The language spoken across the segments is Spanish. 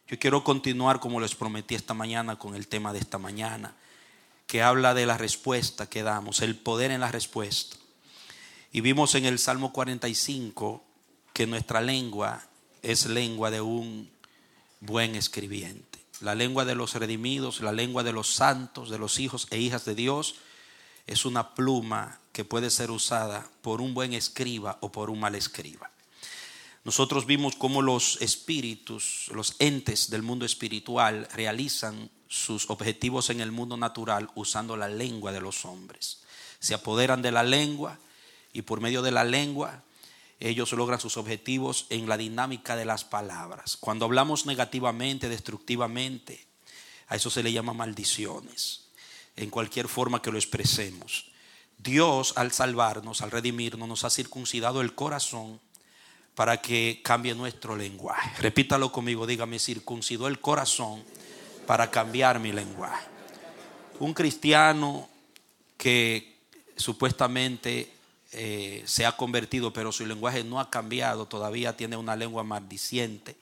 Yo quiero continuar como les prometí esta mañana con el tema de esta mañana, que habla de la respuesta que damos, el poder en la respuesta. Y vimos en el Salmo 45 que nuestra lengua es lengua de un buen escribiente. La lengua de los redimidos, la lengua de los santos, de los hijos e hijas de Dios, es una pluma que puede ser usada por un buen escriba o por un mal escriba. Nosotros vimos cómo los espíritus, los entes del mundo espiritual realizan sus objetivos en el mundo natural usando la lengua de los hombres. Se apoderan de la lengua y por medio de la lengua ellos logran sus objetivos en la dinámica de las palabras. Cuando hablamos negativamente, destructivamente, a eso se le llama maldiciones, en cualquier forma que lo expresemos. Dios, al salvarnos, al redimirnos, nos ha circuncidado el corazón para que cambie nuestro lenguaje. Repítalo conmigo, dígame: circuncidó el corazón para cambiar mi lenguaje. Un cristiano que supuestamente se ha convertido, pero su lenguaje no ha cambiado, todavía tiene una lengua maldiciente,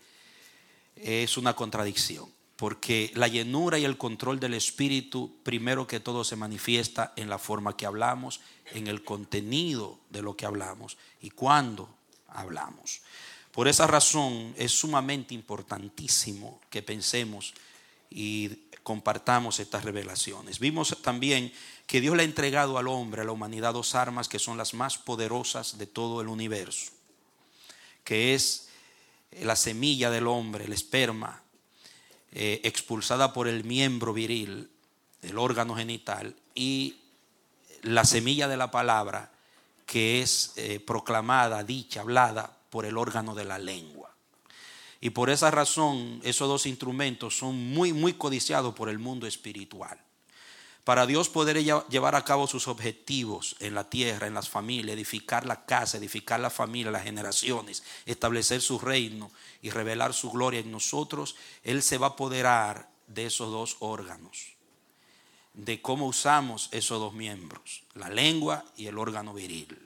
es una contradicción, porque la llenura y el control del Espíritu primero que todo se manifiesta en la forma que hablamos, en el contenido de lo que hablamos y cuándo hablamos. Por esa razón es sumamente importantísimo que pensemos y compartamos estas revelaciones. Vimos también que Dios le ha entregado al hombre, a la humanidad, dos armas que son las más poderosas de todo el universo, que es la semilla del hombre, el esperma, expulsada por el miembro viril, el órgano genital, y la semilla de la palabra, que es proclamada, dicha, hablada por el órgano de la lengua. Y por esa razón esos dos instrumentos son muy, muy codiciados por el mundo espiritual. Para Dios poder llevar a cabo sus objetivos en la tierra, en las familias, edificar la casa, edificar la familia, las generaciones, establecer su reino y revelar su gloria en nosotros, Él se va a apoderar de esos dos órganos, de cómo usamos esos dos miembros, la lengua y el órgano viril,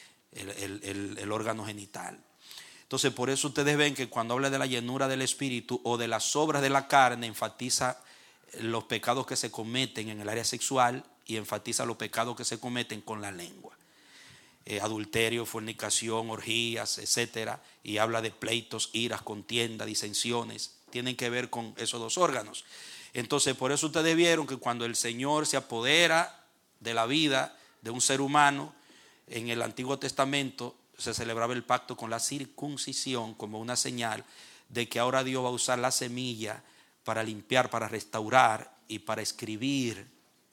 el órgano genital. Entonces, por eso ustedes ven que cuando habla de la llenura del Espíritu o de las obras de la carne, enfatiza los pecados que se cometen en el área sexual y enfatiza los pecados que se cometen con la lengua. Adulterio, fornicación, orgías, etcétera, y habla de pleitos, iras, contiendas, disensiones, tienen que ver con esos dos órganos. Entonces, por eso ustedes vieron que cuando el Señor se apodera de la vida de un ser humano, en el Antiguo Testamento se celebraba el pacto con la circuncisión como una señal de que ahora Dios va a usar la semilla para limpiar, para restaurar y para escribir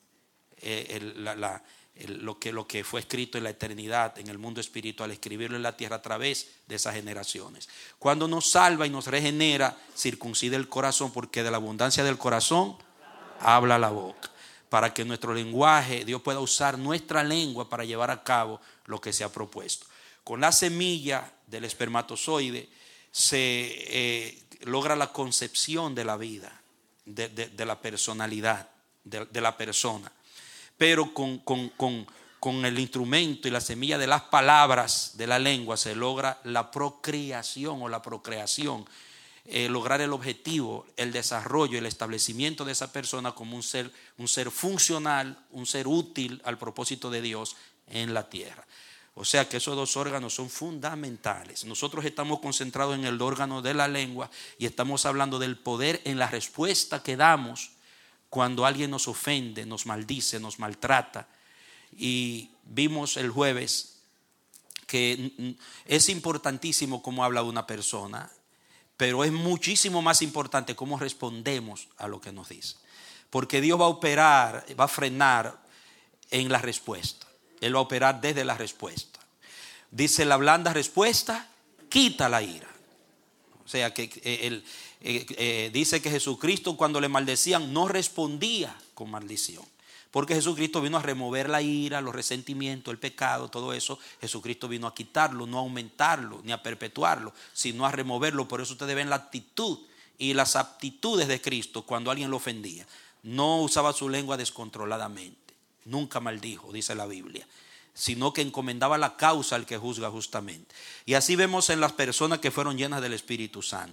lo que fue escrito en la eternidad, en el mundo espiritual, escribirlo en la tierra a través de esas generaciones. Cuando nos salva y nos regenera, circuncide el corazón, porque de la abundancia del corazón habla la boca, para que nuestro lenguaje, Dios pueda usar nuestra lengua para llevar a cabo lo que se ha propuesto. Con la semilla del espermatozoide se logra la concepción de la vida, de la personalidad, de la persona. Pero con el instrumento y la semilla de las palabras de la lengua se logra la procreación o la procreación, lograr el objetivo, el desarrollo, el establecimiento de esa persona como un ser funcional, un ser útil al propósito de Dios en la tierra. O sea que esos dos órganos son fundamentales. Nosotros estamos concentrados en el órgano de la lengua y estamos hablando del poder en la respuesta que damos cuando alguien nos ofende, nos maldice, nos maltrata. Y vimos el jueves que es importantísimo cómo habla una persona, pero es muchísimo más importante cómo respondemos a lo que nos dice. Porque Dios va a operar, va a frenar en la respuesta. Él va a operar desde la respuesta. Dice: la blanda respuesta quita la ira. O sea que dice que Jesucristo, cuando le maldecían, no respondía con maldición, porque Jesucristo vino a remover la ira, los resentimientos, el pecado, todo eso. Jesucristo vino a quitarlo, no a aumentarlo ni a perpetuarlo, sino a removerlo. Por eso ustedes ven la actitud y las aptitudes de Cristo cuando alguien lo ofendía. No usaba su lengua descontroladamente, nunca maldijo, dice la Biblia, sino que encomendaba la causa al que juzga justamente. Y así vemos en las personas que fueron llenas del Espíritu Santo.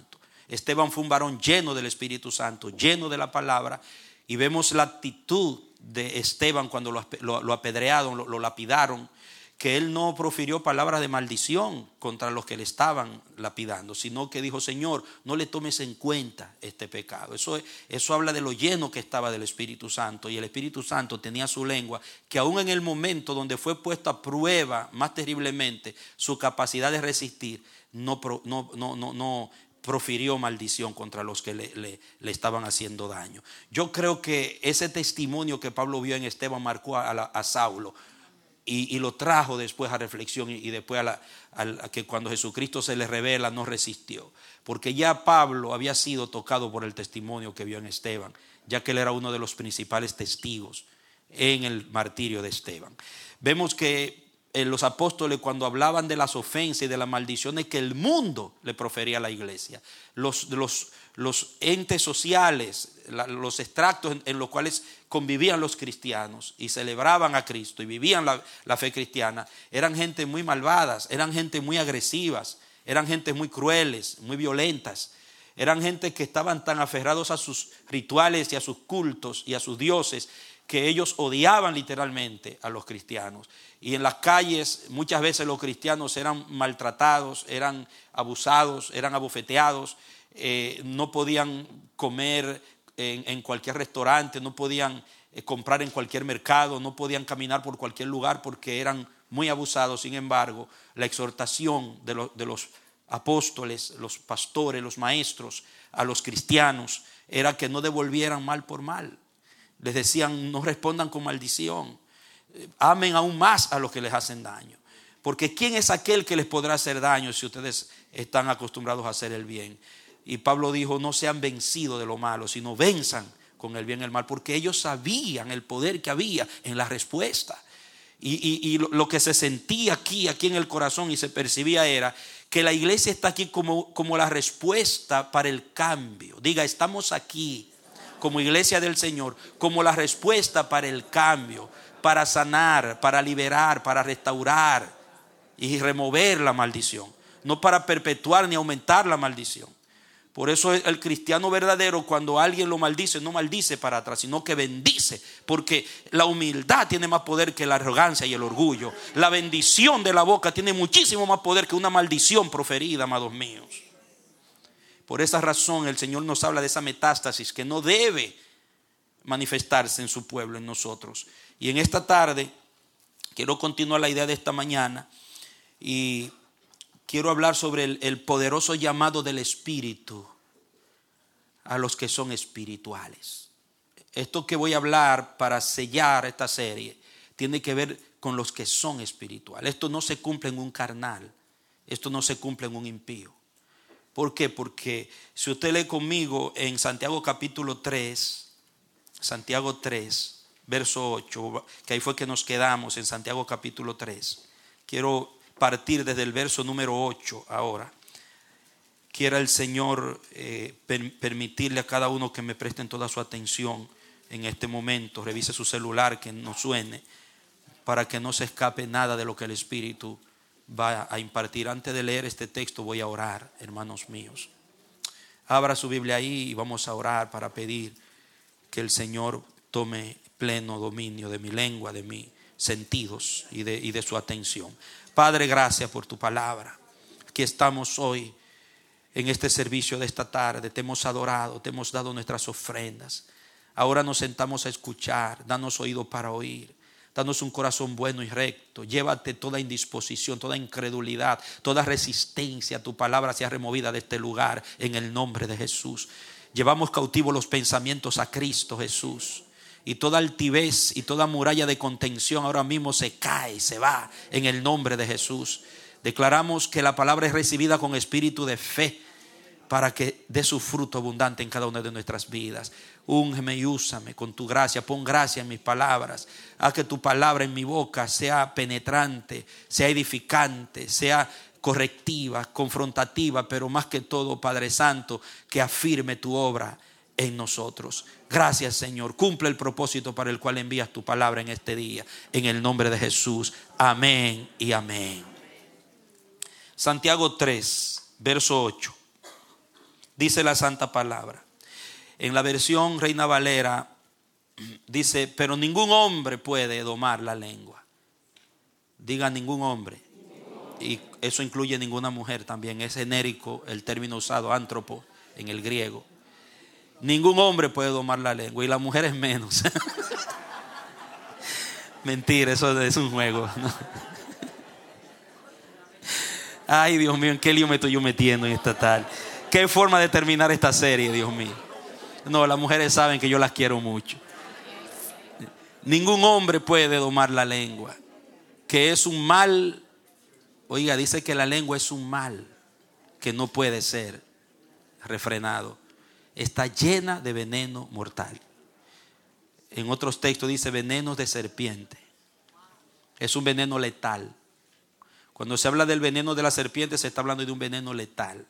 Esteban fue un varón lleno del Espíritu Santo, lleno de la palabra, y vemos la actitud de Esteban cuando lo apedrearon, lo lapidaron, que él no profirió palabras de maldición contra los que le estaban lapidando, sino que dijo: Señor, no le tomes en cuenta este pecado. Eso habla de lo lleno que estaba del Espíritu Santo, y el Espíritu Santo tenía su lengua, que aún en el momento donde fue puesto a prueba más terriblemente su capacidad de resistir, no profirió maldición contra los que le estaban haciendo daño. Yo creo que ese testimonio que Pablo vio en Esteban marcó a Saulo, y lo trajo después a reflexión, y después a que cuando Jesucristo se le revela no resistió, porque ya Pablo había sido tocado por el testimonio que vio en Esteban, ya que él era uno de los principales testigos en el martirio de Esteban. Vemos que los apóstoles, cuando hablaban de las ofensas y de las maldiciones que el mundo le profería a la iglesia, los entes sociales, los extractos en los cuales convivían los cristianos y celebraban a Cristo y vivían la fe cristiana, eran gente muy malvadas, eran gente muy agresivas, eran gente muy crueles, muy violentas, eran gente que estaban tan aferrados a sus rituales y a sus cultos y a sus dioses, que ellos odiaban literalmente a los cristianos. Y en las calles muchas veces los cristianos eran maltratados, eran abusados, eran abofeteados, no podían comer en cualquier restaurante, no podían comprar en cualquier mercado, no podían caminar por cualquier lugar porque eran muy abusados. Sin embargo, la exhortación de los apóstoles, los pastores, los maestros a los cristianos era que no devolvieran mal por mal. Les decían: no respondan con maldición, amen aún más a los que les hacen daño, porque ¿quién es aquel que les podrá hacer daño si ustedes están acostumbrados a hacer el bien? Y Pablo dijo: no sean vencidos de lo malo, sino venzan con el bien el mal, porque ellos sabían el poder que había en la respuesta. Y lo que se sentía aquí en el corazón y se percibía era que la iglesia está aquí como la respuesta para el cambio. Diga: estamos aquí como iglesia del Señor, como la respuesta para el cambio, para sanar, para liberar, para restaurar y remover la maldición, no para perpetuar ni aumentar la maldición. Por eso el cristiano verdadero, cuando alguien lo maldice, no maldice para atrás, sino que bendice, porque la humildad tiene más poder que la arrogancia y el orgullo. La bendición de la boca tiene muchísimo más poder que una maldición proferida, amados míos. Por esa razón el Señor nos habla de esa metástasis que no debe manifestarse en su pueblo, en nosotros. Y en esta tarde quiero continuar la idea de esta mañana y quiero hablar sobre el poderoso llamado del Espíritu a los que son espirituales. Esto que voy a hablar para sellar esta serie tiene que ver con los que son espirituales. Esto no se cumple en un carnal, esto no se cumple en un impío. ¿Por qué? Porque si usted lee conmigo en Santiago capítulo 3, Santiago 3, verso 8, que ahí fue que nos quedamos, en Santiago capítulo 3. Quiero partir desde el verso número 8 ahora. Quiera el Señor permitirle a cada uno que me presten toda su atención en este momento. Revise su celular, que no suene, para que no se escape nada de lo que el Espíritu va a impartir. Antes de leer este texto voy a orar, hermanos míos. Abra su Biblia ahí y vamos a orar para pedir que el Señor tome pleno dominio de mi lengua, de mis sentidos y de su atención. Padre, gracias por tu palabra. Aquí estamos hoy en este servicio de esta tarde. Te hemos adorado, te hemos dado nuestras ofrendas. Ahora nos sentamos a escuchar. Danos oído para oír. Danos un corazón bueno y recto. Llévate toda indisposición, toda incredulidad, toda resistencia a tu palabra sea removida de este lugar en el nombre de Jesús. Llevamos cautivos los pensamientos a Cristo Jesús. Y toda altivez y toda muralla de contención ahora mismo se cae, se va en el nombre de Jesús. Declaramos que la palabra es recibida con espíritu de fe para que dé su fruto abundante en cada una de nuestras vidas. Úngeme y úsame con tu gracia. Pon gracia en mis palabras. Haz que tu palabra en mi boca sea penetrante, sea edificante, sea correctiva, confrontativa, pero más que todo, Padre Santo, que afirme tu obra en nosotros. Gracias, Señor. Cumple el propósito para el cual envías tu palabra en este día. En el nombre de Jesús. Amén y amén. Santiago 3, verso 8. dice la santa palabra. En la versión Reina Valera dice, pero ningún hombre puede domar la lengua. Diga ningún hombre. Y eso incluye ninguna mujer también. Es genérico el término usado, antropo, en el griego. Ningún hombre puede domar la lengua. Y la mujer es menos. Mentira, eso es un juego, ¿no? Ay, Dios mío, ¿en qué lío me estoy yo metiendo en esta tarde? ¿Qué forma de terminar esta serie, Dios mío? No, las mujeres saben que yo las quiero mucho. Ningún hombre puede domar la lengua, que es un mal. Oiga, dice que la lengua es un mal que no puede ser refrenado. Está llena de veneno mortal. En otros textos dice venenos de serpiente. Es un veneno letal. Cuando se habla del veneno de la serpiente, se está hablando de un veneno letal.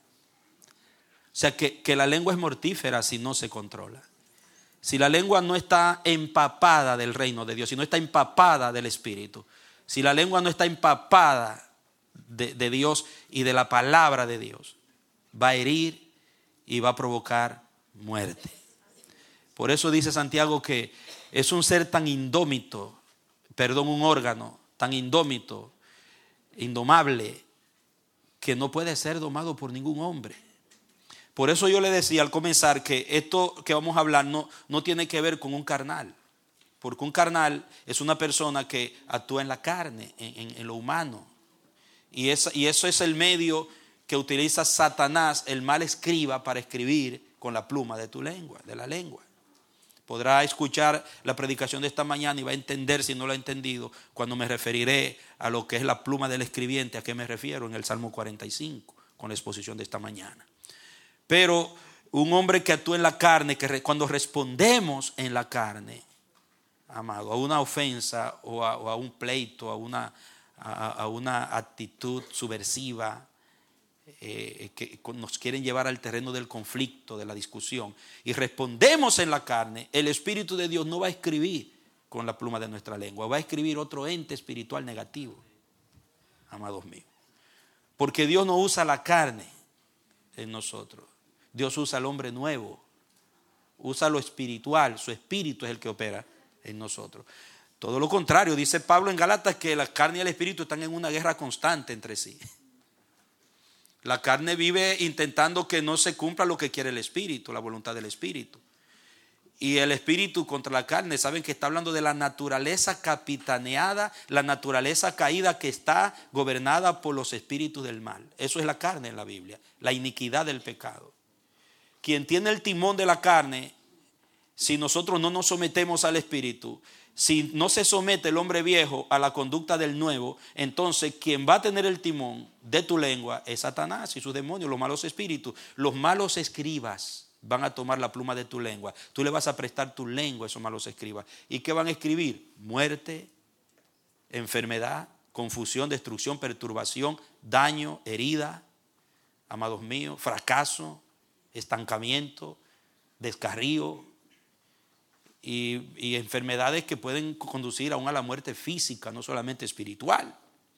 O sea que la lengua es mortífera si no se controla. Si la lengua no está empapada del reino de Dios, si no está empapada del Espíritu, si la lengua no está empapada de Dios y de la palabra de Dios, va a herir y va a provocar muerte. Por eso dice Santiago que es un ser tan indómito, un órgano tan indómito, indomable, que no puede ser domado por ningún hombre. Por eso yo le decía al comenzar que esto que vamos a hablar no tiene que ver con un carnal. Porque un carnal es una persona que actúa en la carne, en lo humano. Y eso es el medio que utiliza Satanás, el mal escriba, para escribir con la pluma de tu lengua, de la lengua. Podrá escuchar la predicación de esta mañana y va a entender, si no lo ha entendido, cuando me referiré a lo que es la pluma del escribiente, a qué me refiero en el Salmo 45, con la exposición de esta mañana. Pero un hombre que actúa en la carne, cuando respondemos en la carne, amado, a una ofensa o a un pleito, a una actitud subversiva, que nos quieren llevar al terreno del conflicto, de la discusión, y respondemos en la carne, el Espíritu de Dios no va a escribir con la pluma de nuestra lengua, va a escribir otro ente espiritual negativo, amados míos. Porque Dios no usa la carne en nosotros. Dios usa al hombre nuevo, usa lo espiritual, su espíritu es el que opera en nosotros. Todo lo contrario, dice Pablo en Gálatas que la carne y el espíritu están en una guerra constante entre sí. La carne vive intentando que no se cumpla lo que quiere el espíritu, la voluntad del espíritu. Y el espíritu contra la carne, saben que está hablando de la naturaleza capitaneada, la naturaleza caída que está gobernada por los espíritus del mal. Eso es la carne en la Biblia, la iniquidad del pecado. Quien tiene el timón de la carne, si nosotros no nos sometemos al espíritu, si no se somete el hombre viejo a la conducta del nuevo, entonces quien va a tener el timón de tu lengua es Satanás y sus demonios, los malos espíritus. Los malos escribas van a tomar la pluma de tu lengua. Tú le vas a prestar tu lengua a esos malos escribas. ¿Y qué van a escribir? Muerte, enfermedad, confusión, destrucción, perturbación, daño, herida, amados míos, fracaso, estancamiento, descarrío. Y enfermedades que pueden conducir aún a la muerte física, no solamente espiritual.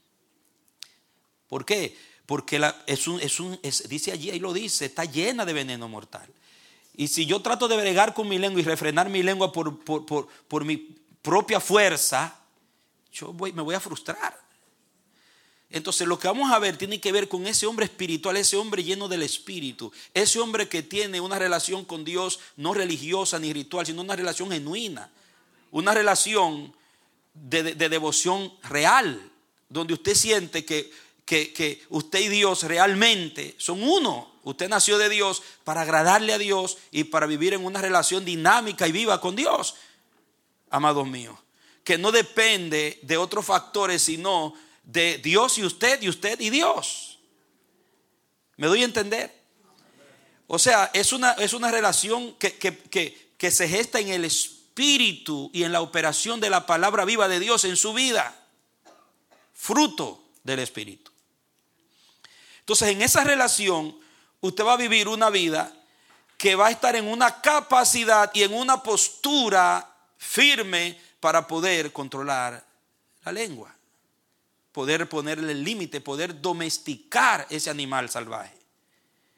¿Por qué? Porque dice allí, ahí lo dice, está llena de veneno mortal. Y si yo trato de bregar con mi lengua y refrenar mi lengua por mi propia fuerza, me voy a frustrar. Entonces lo que vamos a ver tiene que ver con ese hombre espiritual, ese hombre lleno del Espíritu, ese hombre que tiene una relación con Dios no religiosa ni ritual, sino una relación genuina, una relación de devoción real, donde usted siente que usted y Dios realmente son uno. Usted nació de Dios para agradarle a Dios y para vivir en una relación dinámica y viva con Dios, amados míos, que no depende de otros factores, sino de Dios y usted y Dios. ¿Me doy a entender? O sea, es una relación que se gesta en el Espíritu y en la operación de la palabra viva de Dios en su vida, fruto del Espíritu. Entonces, en esa relación usted va a vivir una vida que va a estar en una capacidad y en una postura firme para poder controlar la lengua, poder ponerle el límite, poder domesticar ese animal salvaje.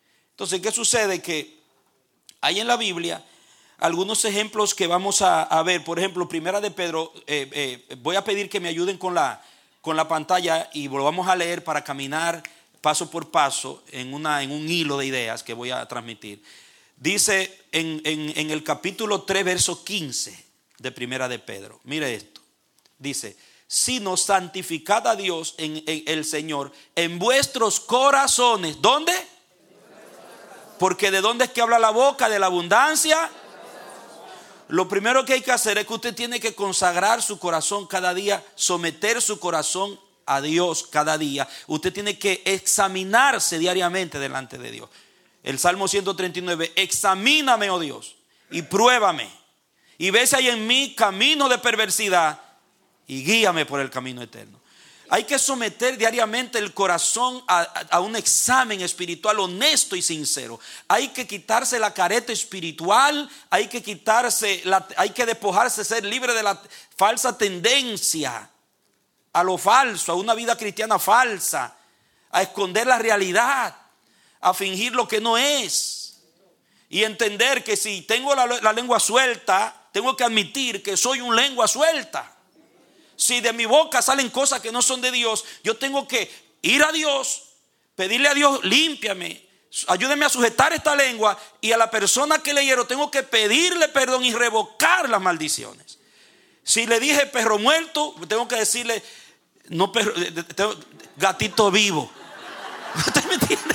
Entonces, ¿qué sucede? Que hay en la Biblia algunos ejemplos que vamos a ver. Por ejemplo, Primera de Pedro, voy a pedir que me ayuden con la pantalla y lo vamos a leer para caminar paso por paso en un hilo de ideas que voy a transmitir. Dice en el capítulo 3, verso 15 de Primera de Pedro. Mire esto. Dice: sino santificad a Dios en el Señor en vuestros corazones. ¿Dónde? Porque ¿de dónde es que habla la boca? De la abundancia. Lo primero que hay que hacer es que usted tiene que consagrar su corazón cada día, someter su corazón a Dios cada día. Usted tiene que examinarse diariamente delante de Dios. El Salmo 139: examíname, oh Dios, y pruébame, y ve si hay en mí camino de perversidad, y guíame por el camino eterno. Hay que someter diariamente el corazón a un examen espiritual honesto y sincero. Hay que quitarse la careta espiritual, hay que despojarse, ser libre de la falsa tendencia a lo falso, a una vida cristiana falsa, a esconder la realidad, a fingir lo que no es. Y entender que si tengo la lengua suelta, tengo que admitir que soy un lengua suelta. Si de mi boca salen cosas que no son de Dios, yo tengo que ir a Dios, pedirle a Dios: límpiame, ayúdeme a sujetar esta lengua. Y a la persona que le hiero tengo que pedirle perdón y revocar las maldiciones. Si le dije perro muerto, tengo que decirle: no, perro, gatito vivo. ¿Usted me entiende?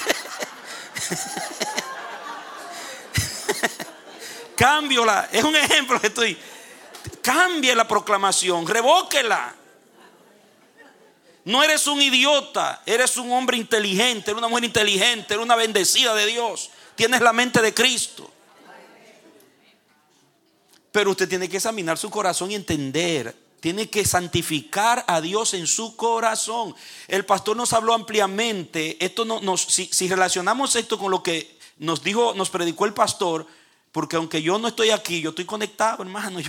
Cámbiola. Es un ejemplo que estoy. Cambie la proclamación, revóquela. No eres un idiota, eres un hombre inteligente, eres una mujer inteligente, eres una bendecida de Dios. Tienes la mente de Cristo. Pero usted tiene que examinar su corazón y entender. Tiene que santificar a Dios en su corazón. El pastor nos habló ampliamente. Si relacionamos esto con lo que nos predicó el pastor. Porque aunque yo no estoy aquí, yo estoy conectado, hermano.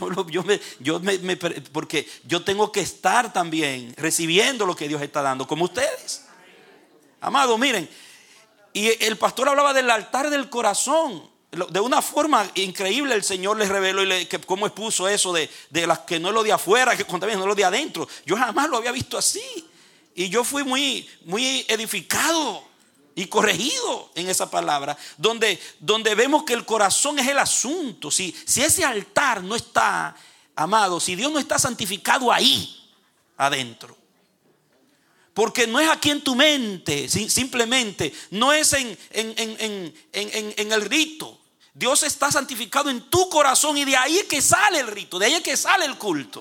Porque yo tengo que estar también recibiendo lo que Dios está dando, como ustedes. Amado, miren. Y el pastor hablaba del altar del corazón. De una forma increíble el Señor les reveló cómo expuso eso de las que no es lo de afuera, que contaminan, no es lo de adentro. Yo jamás lo había visto así. Y yo fui muy, muy edificado y corregido en esa palabra, donde vemos que el corazón es el asunto. Si ese altar no está, amado, si Dios no está santificado ahí adentro, porque no es aquí en tu mente, simplemente no es en el rito. Dios está santificado en tu corazón, y de ahí es que sale el rito, de ahí es que sale el culto.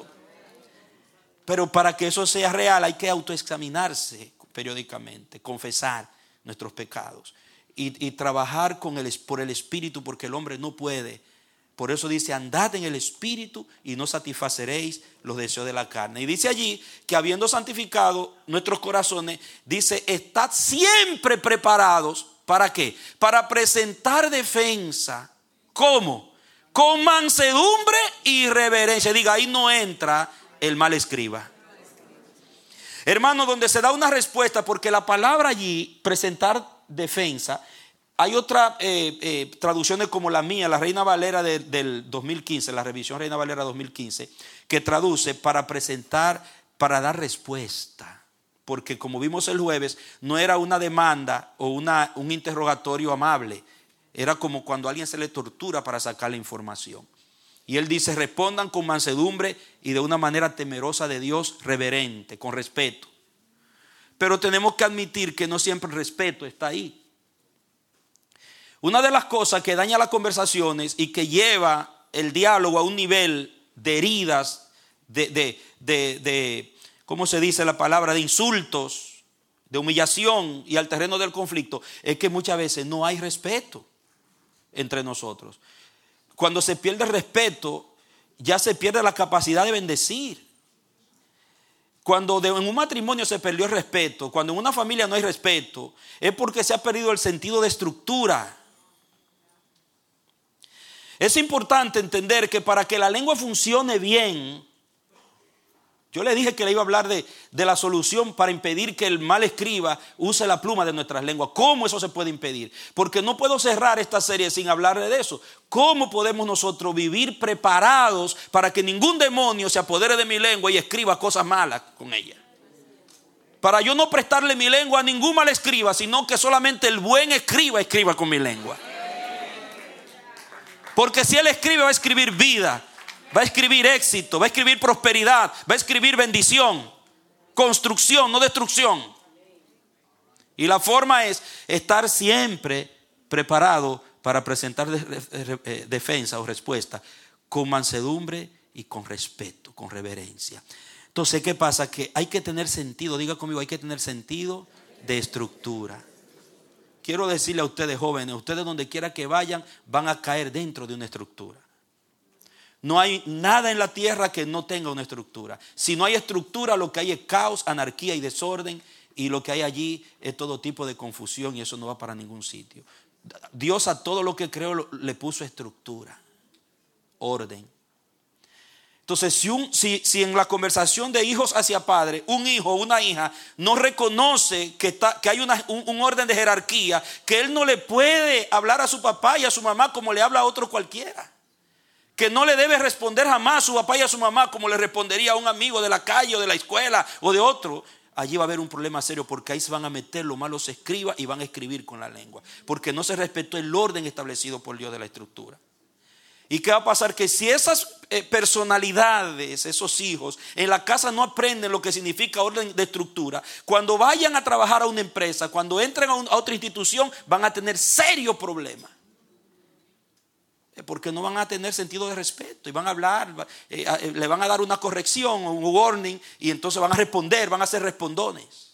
Pero para que eso sea real hay que autoexaminarse periódicamente, confesar nuestros pecados y trabajar por el Espíritu, porque el hombre no puede. Por eso dice: andad en el Espíritu y no satisfaceréis los deseos de la carne. Y dice allí que habiendo santificado nuestros corazones, dice: estad siempre preparados. ¿Para qué? Para presentar defensa. ¿Cómo? Con mansedumbre y reverencia. Diga, ahí no entra el mal escriba. Hermano, donde se da una respuesta, porque la palabra allí, presentar defensa, hay otras traducciones como la mía, la Reina Valera del 2015, la revisión Reina Valera 2015, que traduce para presentar, para dar respuesta. Porque como vimos el jueves, no era una demanda o un interrogatorio amable, era como cuando a alguien se le tortura para sacar la información. Y él dice: respondan con mansedumbre y de una manera temerosa de Dios, reverente, con respeto. Pero tenemos que admitir que no siempre el respeto está ahí. Una de las cosas que daña las conversaciones y que lleva el diálogo a un nivel de heridas, ¿cómo se dice la palabra? De insultos, de humillación y al terreno del conflicto, es que muchas veces no hay respeto entre nosotros. Cuando se pierde el respeto, ya se pierde la capacidad de bendecir. Cuando en un matrimonio se perdió el respeto, cuando en una familia no hay respeto, es porque se ha perdido el sentido de estructura. Es importante entender que para que la lengua funcione bien, Yo le dije que le iba a hablar de la solución para impedir que el mal escriba use la pluma de nuestras lenguas. ¿Cómo eso se puede impedir? Porque no puedo cerrar esta serie sin hablarle de eso. ¿Cómo podemos nosotros vivir preparados para que ningún demonio se apodere de mi lengua y escriba cosas malas con ella? Para yo no prestarle mi lengua a ningún mal escriba, sino que solamente el buen escriba con mi lengua. Porque si él escribe, va a escribir vida, va a escribir éxito, va a escribir prosperidad, va a escribir bendición, construcción, no destrucción. Y la forma es estar siempre preparado para presentar defensa o respuesta con mansedumbre y con respeto, con reverencia. Entonces, ¿qué pasa? Que hay que tener sentido, diga conmigo, hay que tener sentido de estructura. Quiero decirle a ustedes jóvenes, ustedes donde quiera que vayan, van a caer dentro de una estructura. No hay nada en la tierra que no tenga una estructura. Si no hay estructura, lo que hay es caos, anarquía y desorden. Y lo que hay allí es todo tipo de confusión y eso no va para ningún sitio. Dios a todo lo que creó le puso estructura, orden. Entonces, si en la conversación de hijos hacia padre, un hijo o una hija no reconoce que hay un orden de jerarquía, que él no le puede hablar a su papá y a su mamá como le habla a otro cualquiera. Que no le debe responder jamás a su papá y a su mamá como le respondería a un amigo de la calle o de la escuela o de otro. Allí va a haber un problema serio porque ahí se van a meter los malos escribas y van a escribir con la lengua. Porque no se respetó el orden establecido por Dios de la estructura. ¿Y qué va a pasar? Que si esas personalidades, esos hijos, en la casa no aprenden lo que significa orden de estructura, cuando vayan a trabajar a una empresa, cuando entren a otra institución, van a tener serios problemas. Porque no van a tener sentido de respeto y van a hablar, le van a dar una corrección o un warning y entonces van a responder, van a ser respondones.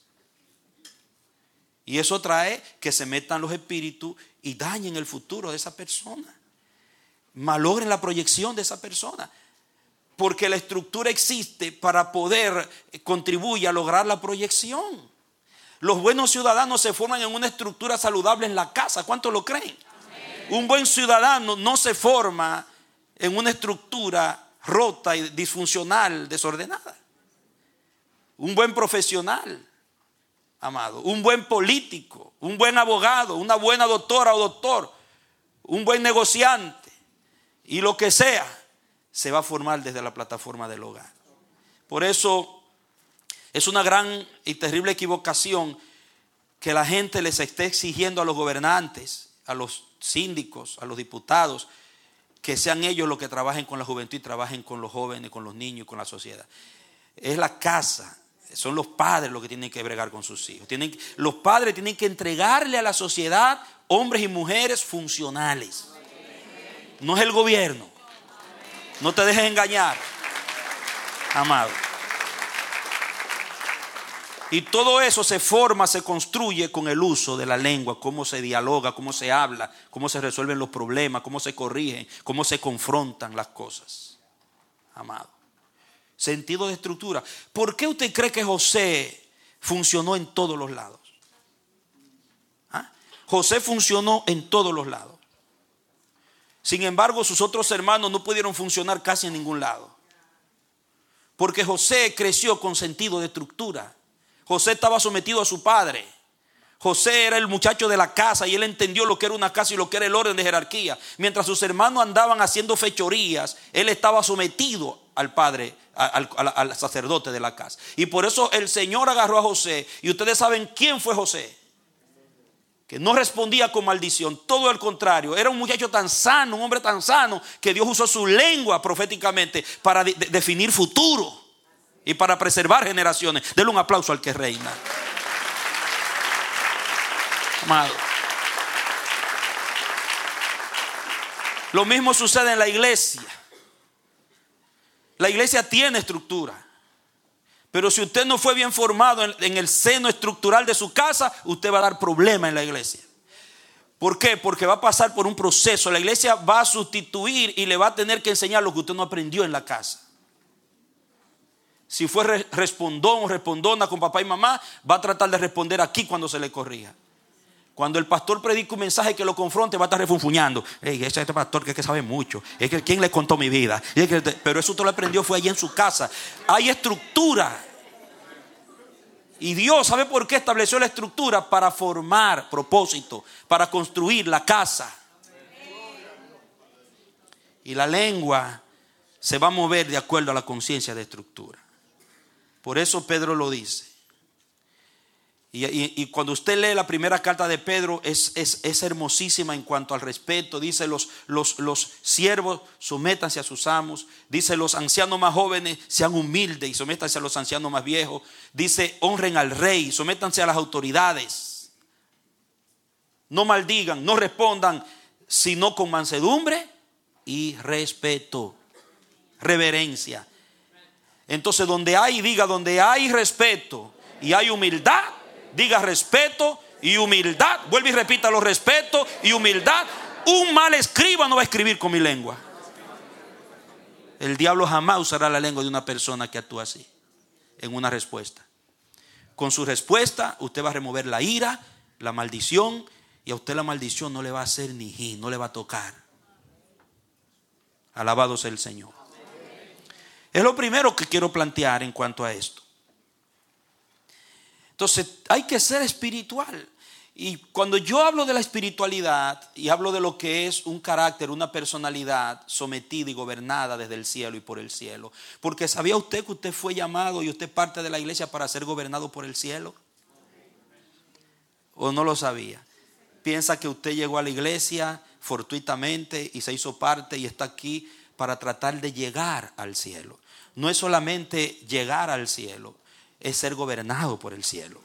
Y eso trae que se metan los espíritus y dañen el futuro de esa persona. Malogren la proyección de esa persona. Porque la estructura existe para poder contribuir a lograr la proyección. Los buenos ciudadanos se forman en una estructura saludable en la casa. ¿Cuántos lo creen? Un buen ciudadano no se forma en una estructura rota y disfuncional, desordenada. Un buen profesional, amado, un buen político, un buen abogado, una buena doctora o doctor, un buen negociante y lo que sea, se va a formar desde la plataforma del hogar. Por eso es una gran y terrible equivocación que la gente les esté exigiendo a los gobernantes, a los síndicos, a los diputados, que sean ellos los que trabajen con la juventud y trabajen con los jóvenes, con los niños y con la sociedad. Es la casa, son los padres los que tienen que bregar con sus hijos. Los padres tienen que entregarle a la sociedad hombres y mujeres funcionales. No es el gobierno. No te dejes engañar, amado. Y todo eso se forma, se construye con el uso de la lengua, cómo se dialoga, cómo se habla, cómo se resuelven los problemas, cómo se corrigen, cómo se confrontan las cosas. Amado. Sentido de estructura. ¿Por qué usted cree que José funcionó en todos los lados? ¿Ah? José funcionó en todos los lados. Sin embargo, sus otros hermanos no pudieron funcionar casi en ningún lado. Porque José creció con sentido de estructura. José estaba sometido a su padre. José era el muchacho de la casa y él entendió lo que era una casa y lo que era el orden de jerarquía. Mientras sus hermanos andaban haciendo fechorías, él estaba sometido al padre, al sacerdote de la casa. Y por eso el Señor agarró a José. Y ustedes saben quién fue José. Que no respondía con maldición, todo al contrario. Era un muchacho tan sano, un hombre tan sano, que Dios usó su lengua proféticamente para definir futuro y para preservar generaciones. Denle un aplauso al que reina. Amado. Lo mismo sucede en la iglesia. La iglesia tiene estructura. Pero si usted no fue bien formado en el seno estructural de su casa, usted va a dar problemas en la iglesia. ¿Por qué? Porque va a pasar por un proceso. La iglesia va a sustituir y le va a tener que enseñar lo que usted no aprendió en la casa. Si fue respondón o respondona con papá y mamá, va a tratar de responder aquí cuando se le corrija. Cuando el pastor predica un mensaje que lo confronte, va a estar refunfuñando. Hey, este pastor que sabe mucho. Es que ¿quién le contó mi vida? Pero eso usted lo aprendió fue allí en su casa. Hay estructura. Y Dios, ¿sabe por qué estableció la estructura? Para formar propósito, para construir la casa. Y la lengua se va a mover de acuerdo a la conciencia de estructura. Por eso Pedro lo dice. Y cuando usted lee la primera carta de Pedro es hermosísima en cuanto al respeto. Dice los siervos sométanse a sus amos. Dice los ancianos más jóvenes sean humildes y sométanse a los ancianos más viejos. Dice honren al rey, sométanse a las autoridades. No maldigan, no respondan, sino con mansedumbre y respeto, reverencia. Entonces donde hay respeto y hay humildad, diga respeto y humildad. Vuelve y repítalo, respeto y humildad. Un mal escriba no va a escribir con mi lengua. El diablo jamás usará la lengua de una persona que actúa así, en una respuesta. Con su respuesta usted va a remover la ira, la maldición, y a usted la maldición no le va a hacer ni no le va a tocar. Alabado sea el Señor. Es lo primero que quiero plantear en cuanto a esto. Entonces hay que ser espiritual. Y cuando yo hablo de la espiritualidad y hablo de lo que es un carácter, una personalidad sometida y gobernada desde el cielo y por el cielo. Porque ¿sabía usted que usted fue llamado y usted parte de la iglesia para ser gobernado por el cielo? ¿O no lo sabía? Piensa que usted llegó a la iglesia fortuitamente y se hizo parte y está aquí para tratar de llegar al cielo. No es solamente llegar al cielo, es ser gobernado por el cielo.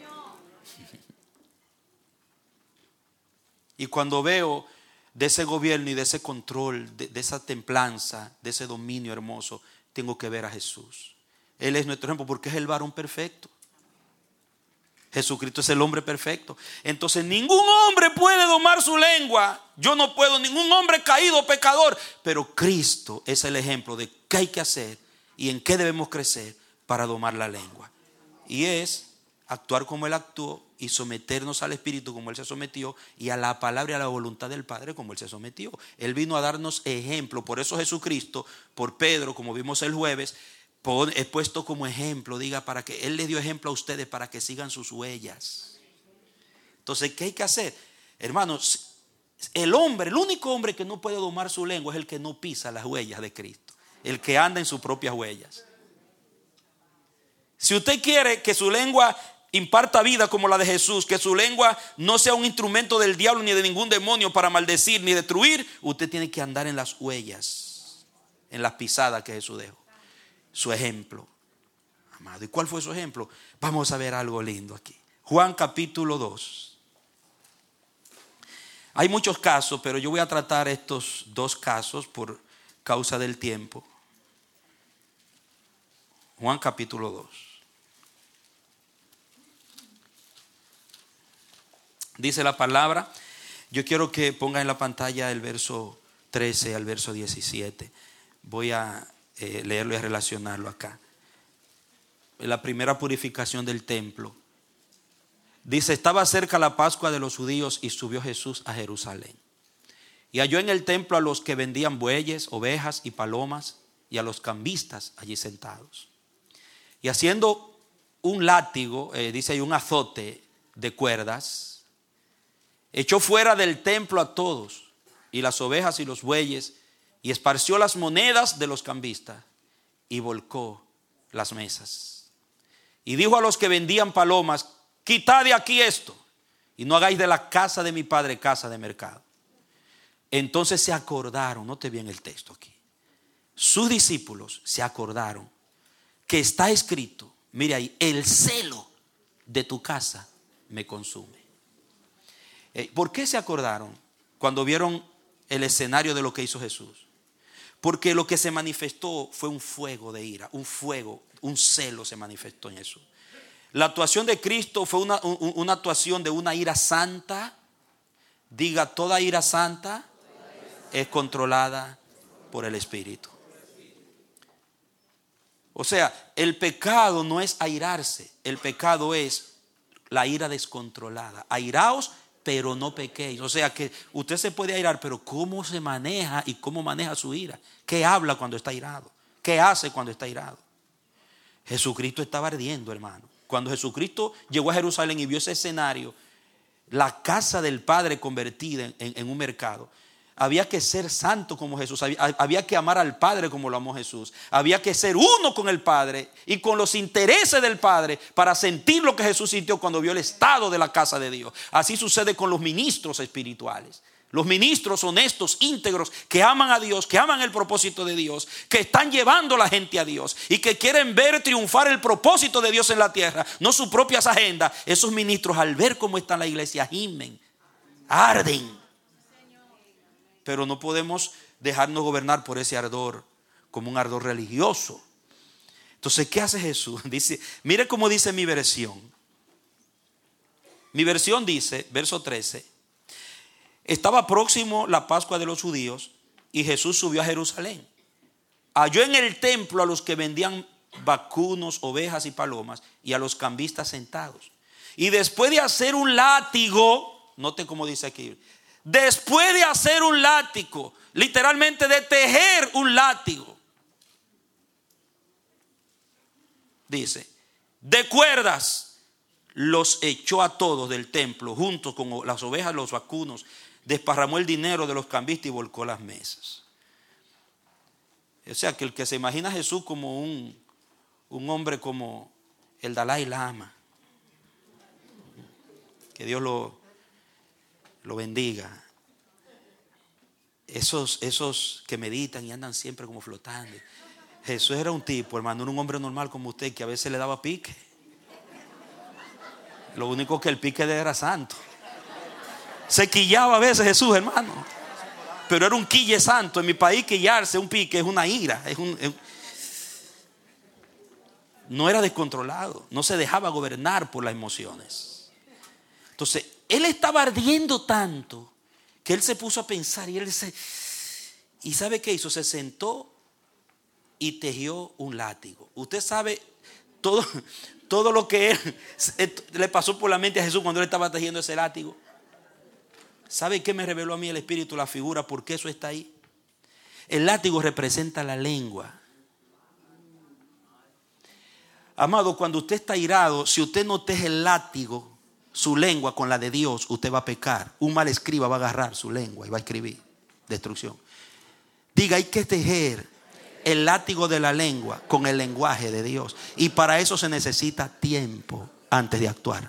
Y cuando veo de ese gobierno y de ese control, de esa templanza, de ese dominio hermoso, tengo que ver a Jesús. Él es nuestro ejemplo porque es el varón perfecto. Jesucristo es el hombre perfecto. Entonces ningún hombre puede domar su lengua. Yo no puedo, ningún hombre caído, pecador. Pero Cristo es el ejemplo de qué hay que hacer y en qué debemos crecer para domar la lengua. Y es actuar como Él actuó y someternos al Espíritu como Él se sometió y a la palabra y a la voluntad del Padre como Él se sometió. Él vino a darnos ejemplo. Por eso Jesucristo, por Pedro, como vimos el jueves, he puesto como ejemplo, diga, para que Él le dio ejemplo a ustedes para que sigan sus huellas. Entonces, ¿qué hay que hacer? Hermanos, el único hombre que no puede domar su lengua es el que no pisa las huellas de Cristo, el que anda en sus propias huellas. Si usted quiere que su lengua imparta vida como la de Jesús, que su lengua no sea un instrumento del diablo ni de ningún demonio para maldecir ni destruir, usted tiene que andar en las huellas, en las pisadas que Jesús dejó. Su ejemplo, amado. ¿Y cuál fue su ejemplo? Vamos a ver algo lindo aquí. Juan capítulo 2. Hay muchos casos, pero yo voy a tratar estos dos casos por causa del tiempo. Juan capítulo 2. Dice la palabra. Yo quiero que ponga en la pantalla el verso 13 al verso 17. Voy a leerlo y a relacionarlo acá. La primera purificación del templo. Dice: estaba cerca la Pascua de los judíos y subió Jesús a Jerusalén. Y halló en el templo a los que vendían bueyes, ovejas y palomas y a los cambistas allí sentados. Y haciendo un látigo, dice ahí un azote de cuerdas, echó fuera del templo a todos y las ovejas y los bueyes, y esparció las monedas de los cambistas y volcó las mesas. Y dijo a los que vendían palomas: quitad de aquí esto y no hagáis de la casa de mi padre casa de mercado. Entonces se acordaron, note bien el texto aquí, sus discípulos se acordaron que está escrito, mire ahí, el celo de tu casa me consume. ¿Por qué se acordaron cuando vieron el escenario de lo que hizo Jesús? Porque lo que se manifestó fue un fuego de ira, un fuego, un celo se manifestó en Jesús. La actuación de Cristo fue una actuación de una ira santa. Diga, toda ira santa es controlada por el Espíritu. O sea, el pecado no es airarse, el pecado es la ira descontrolada. Airaos, pero no pequéis. O sea que usted se puede airar, pero ¿cómo se maneja y cómo maneja su ira? ¿Qué habla cuando está airado? ¿Qué hace cuando está airado? Jesucristo estaba ardiendo, hermano. Cuando Jesucristo llegó a Jerusalén y vio ese escenario, la casa del Padre convertida en un mercado, había que ser santo como Jesús, había que amar al Padre como lo amó Jesús, había que ser uno con el Padre y con los intereses del Padre para sentir lo que Jesús sintió cuando vio el estado de la casa de Dios. Así sucede con los ministros espirituales. Los ministros honestos, íntegros, que aman a Dios, que aman el propósito de Dios, que están llevando a la gente a Dios y que quieren ver triunfar el propósito de Dios en la tierra, no sus propias agendas. Esos ministros, al ver cómo está la iglesia, gimen, arden. Pero no podemos dejarnos gobernar por ese ardor, como un ardor religioso. Entonces, ¿qué hace Jesús? Dice, mire cómo dice mi versión. Mi versión dice, verso 13: estaba próximo la Pascua de los judíos y Jesús subió a Jerusalén. Halló en el templo a los que vendían vacunos, ovejas y palomas y a los cambistas sentados. Y después de hacer un látigo, note cómo dice aquí, después de hacer un látigo, literalmente de tejer un látigo, dice, de cuerdas, los echó a todos del templo, juntos con las ovejas, los vacunos, desparramó el dinero de los cambistas y volcó las mesas. O sea que el que se imagina a Jesús como un hombre como el Dalai Lama, que Dios lo bendiga, esos que meditan y andan siempre como flotando. Jesús era un tipo, hermano, era un hombre normal como usted, que a veces le daba pique. Lo único que el pique de él era santo. Se quillaba a veces Jesús, hermano, pero era un quille santo. En mi país quillarse, un pique, es una ira, no era descontrolado, no se dejaba gobernar por las emociones. Entonces él estaba ardiendo tanto que él se puso a pensar y ¿sabe qué hizo? Se sentó y tejió un látigo. Usted sabe todo lo que le pasó por la mente a Jesús cuando él estaba tejiendo ese látigo. ¿Sabe qué me reveló a mí el Espíritu, la figura? ¿Por qué eso está ahí? El látigo representa la lengua. Amado, cuando usted está irado, si usted no teje el látigo, su lengua con la de Dios, usted va a pecar. Un mal escriba va a agarrar su lengua y va a escribir destrucción. Diga, hay que tejer el látigo de la lengua con el lenguaje de Dios. Y para eso se necesita tiempo antes de actuar.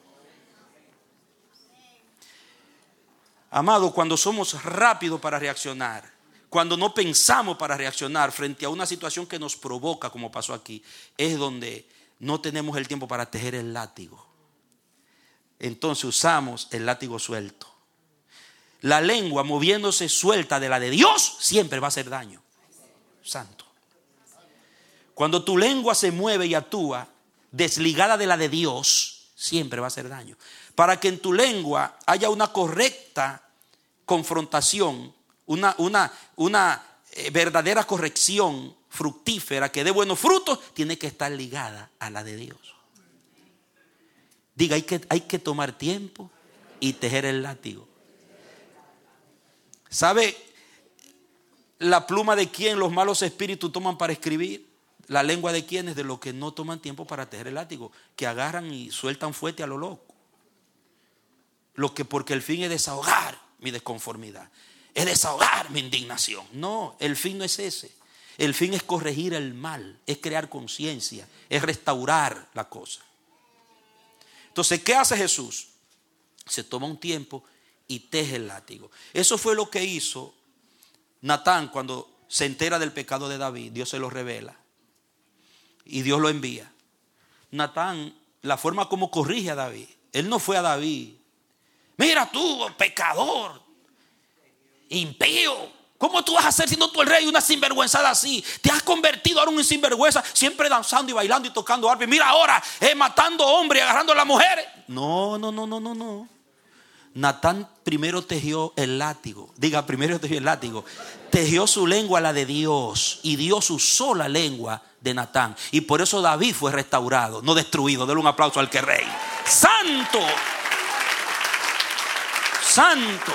Amado, cuando somos rápidos para reaccionar, cuando no pensamos para reaccionar frente a una situación que nos provoca, como pasó aquí, es donde no tenemos el tiempo para tejer el látigo. Entonces usamos el látigo suelto. La lengua moviéndose suelta de la de Dios siempre va a hacer daño. Santo. Cuando tu lengua se mueve y actúa desligada de la de Dios, siempre va a hacer daño. Para que en tu lengua haya una correcta confrontación, una verdadera corrección fructífera que dé buenos frutos, tiene que estar ligada a la de Dios. Diga, hay que tomar tiempo y tejer el látigo. ¿Sabe la pluma de quién los malos espíritus toman para escribir? La lengua de quiénes, de los que no toman tiempo para tejer el látigo, que agarran y sueltan fuerte a lo loco. Porque el fin es desahogar mi desconformidad, es desahogar mi indignación. No, el fin no es ese. El fin es corregir el mal, es crear conciencia, es restaurar la cosa. Entonces, ¿qué hace Jesús? Se toma un tiempo y teje el látigo. Eso fue lo que hizo Natán cuando se entera del pecado de David. Dios se lo revela y Dios lo envía. Natán, la forma como corrige a David, él no fue a David: mira tú, pecador, impío, ¿cómo tú vas a ser siendo tú el rey una sinvergüenzada así? Te has convertido ahora en un sinvergüenza, siempre danzando y bailando y tocando arpa. Mira ahora, matando hombres y agarrando a las mujeres. No. Natán primero tejió el látigo. Diga, primero tejió el látigo. Tejió su lengua a la de Dios y Dios usó la lengua de Natán. Y por eso David fue restaurado, no destruido. Dale un aplauso al que es rey. ¡Santo! Santo.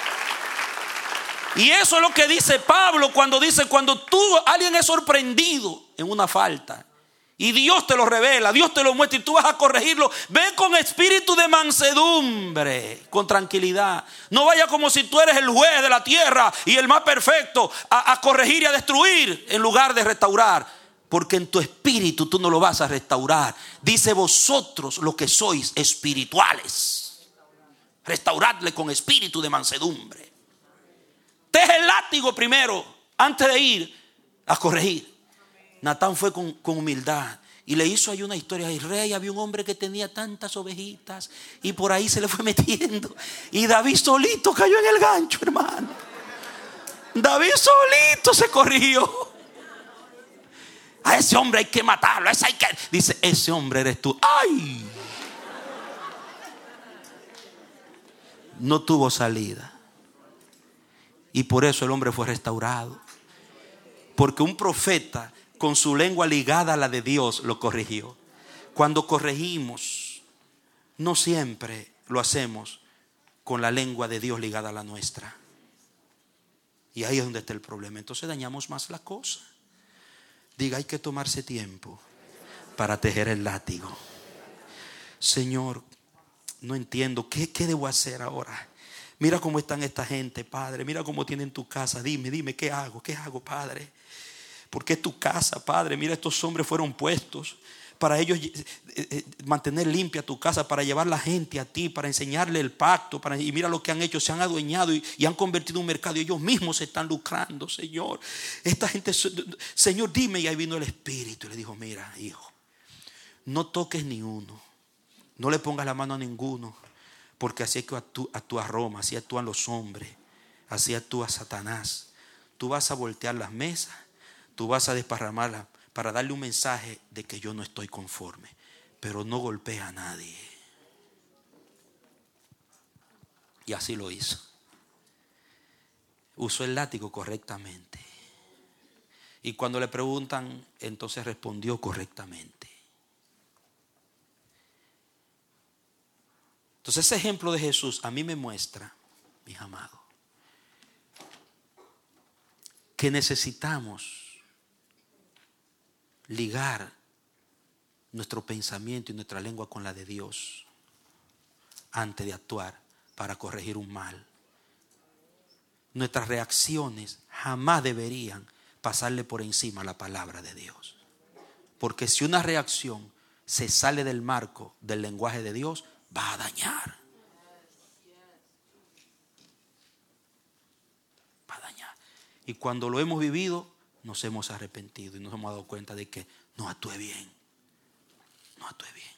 Y eso es lo que dice Pablo cuando dice, cuando alguien es sorprendido en una falta y Dios te lo revela, Dios te lo muestra y tú vas a corregirlo, ve con espíritu de mansedumbre, con tranquilidad. No vaya como si tú eres el juez de la tierra y el más perfecto a corregir y a destruir en lugar de restaurar. Porque en tu espíritu tú no lo vas a restaurar. Dice, vosotros los que sois espirituales, restauradle con espíritu de mansedumbre. Teje el látigo primero antes de ir a corregir. Natán fue con humildad y le hizo ahí una historia. El rey, había un hombre que tenía tantas ovejitas y por ahí se le fue metiendo. Y David solito cayó en el gancho, hermano. David solito se corrigió. A ese hombre hay que matarlo. Dice, ese hombre eres tú. ¡Ay! No tuvo salida. Y por eso el hombre fue restaurado. Porque un profeta con su lengua ligada a la de Dios lo corrigió. Cuando corregimos, no siempre lo hacemos con la lengua de Dios ligada a la nuestra. Y ahí es donde está el problema. Entonces dañamos más la cosa. Diga, hay que tomarse tiempo para tejer el látigo. Señor, no entiendo. ¿Qué debo hacer ahora? Mira cómo están esta gente, Padre. Mira cómo tienen tu casa. Dime, ¿qué hago? ¿Qué hago, Padre? Porque es tu casa, Padre. Mira, estos hombres fueron puestos para ellos mantener limpia tu casa, para llevar la gente a ti, para enseñarle el pacto. Y mira lo que han hecho, se han adueñado y han convertido en un mercado y ellos mismos se están lucrando, Señor. Esta gente, Señor, dime. Y ahí vino el Espíritu y le dijo, mira, hijo, no toques ni uno, no le pongas la mano a ninguno, porque así es que actúa Roma, así actúan los hombres, así actúa Satanás. Tú vas a voltear las mesas, tú vas a desparramarlas para darle un mensaje de que yo no estoy conforme, pero no golpea a nadie. Y así lo hizo. Usó el látigo correctamente. Y cuando le preguntan, entonces respondió correctamente. Entonces ese ejemplo de Jesús a mí me muestra, mis amados, que necesitamos ligar nuestro pensamiento y nuestra lengua con la de Dios antes de actuar para corregir un mal. Nuestras reacciones jamás deberían pasarle por encima a la palabra de Dios. Porque si una reacción se sale del marco del lenguaje de Dios, va a dañar. Va a dañar. Y cuando lo hemos vivido, nos hemos arrepentido y nos hemos dado cuenta de que no actué bien. No actué bien.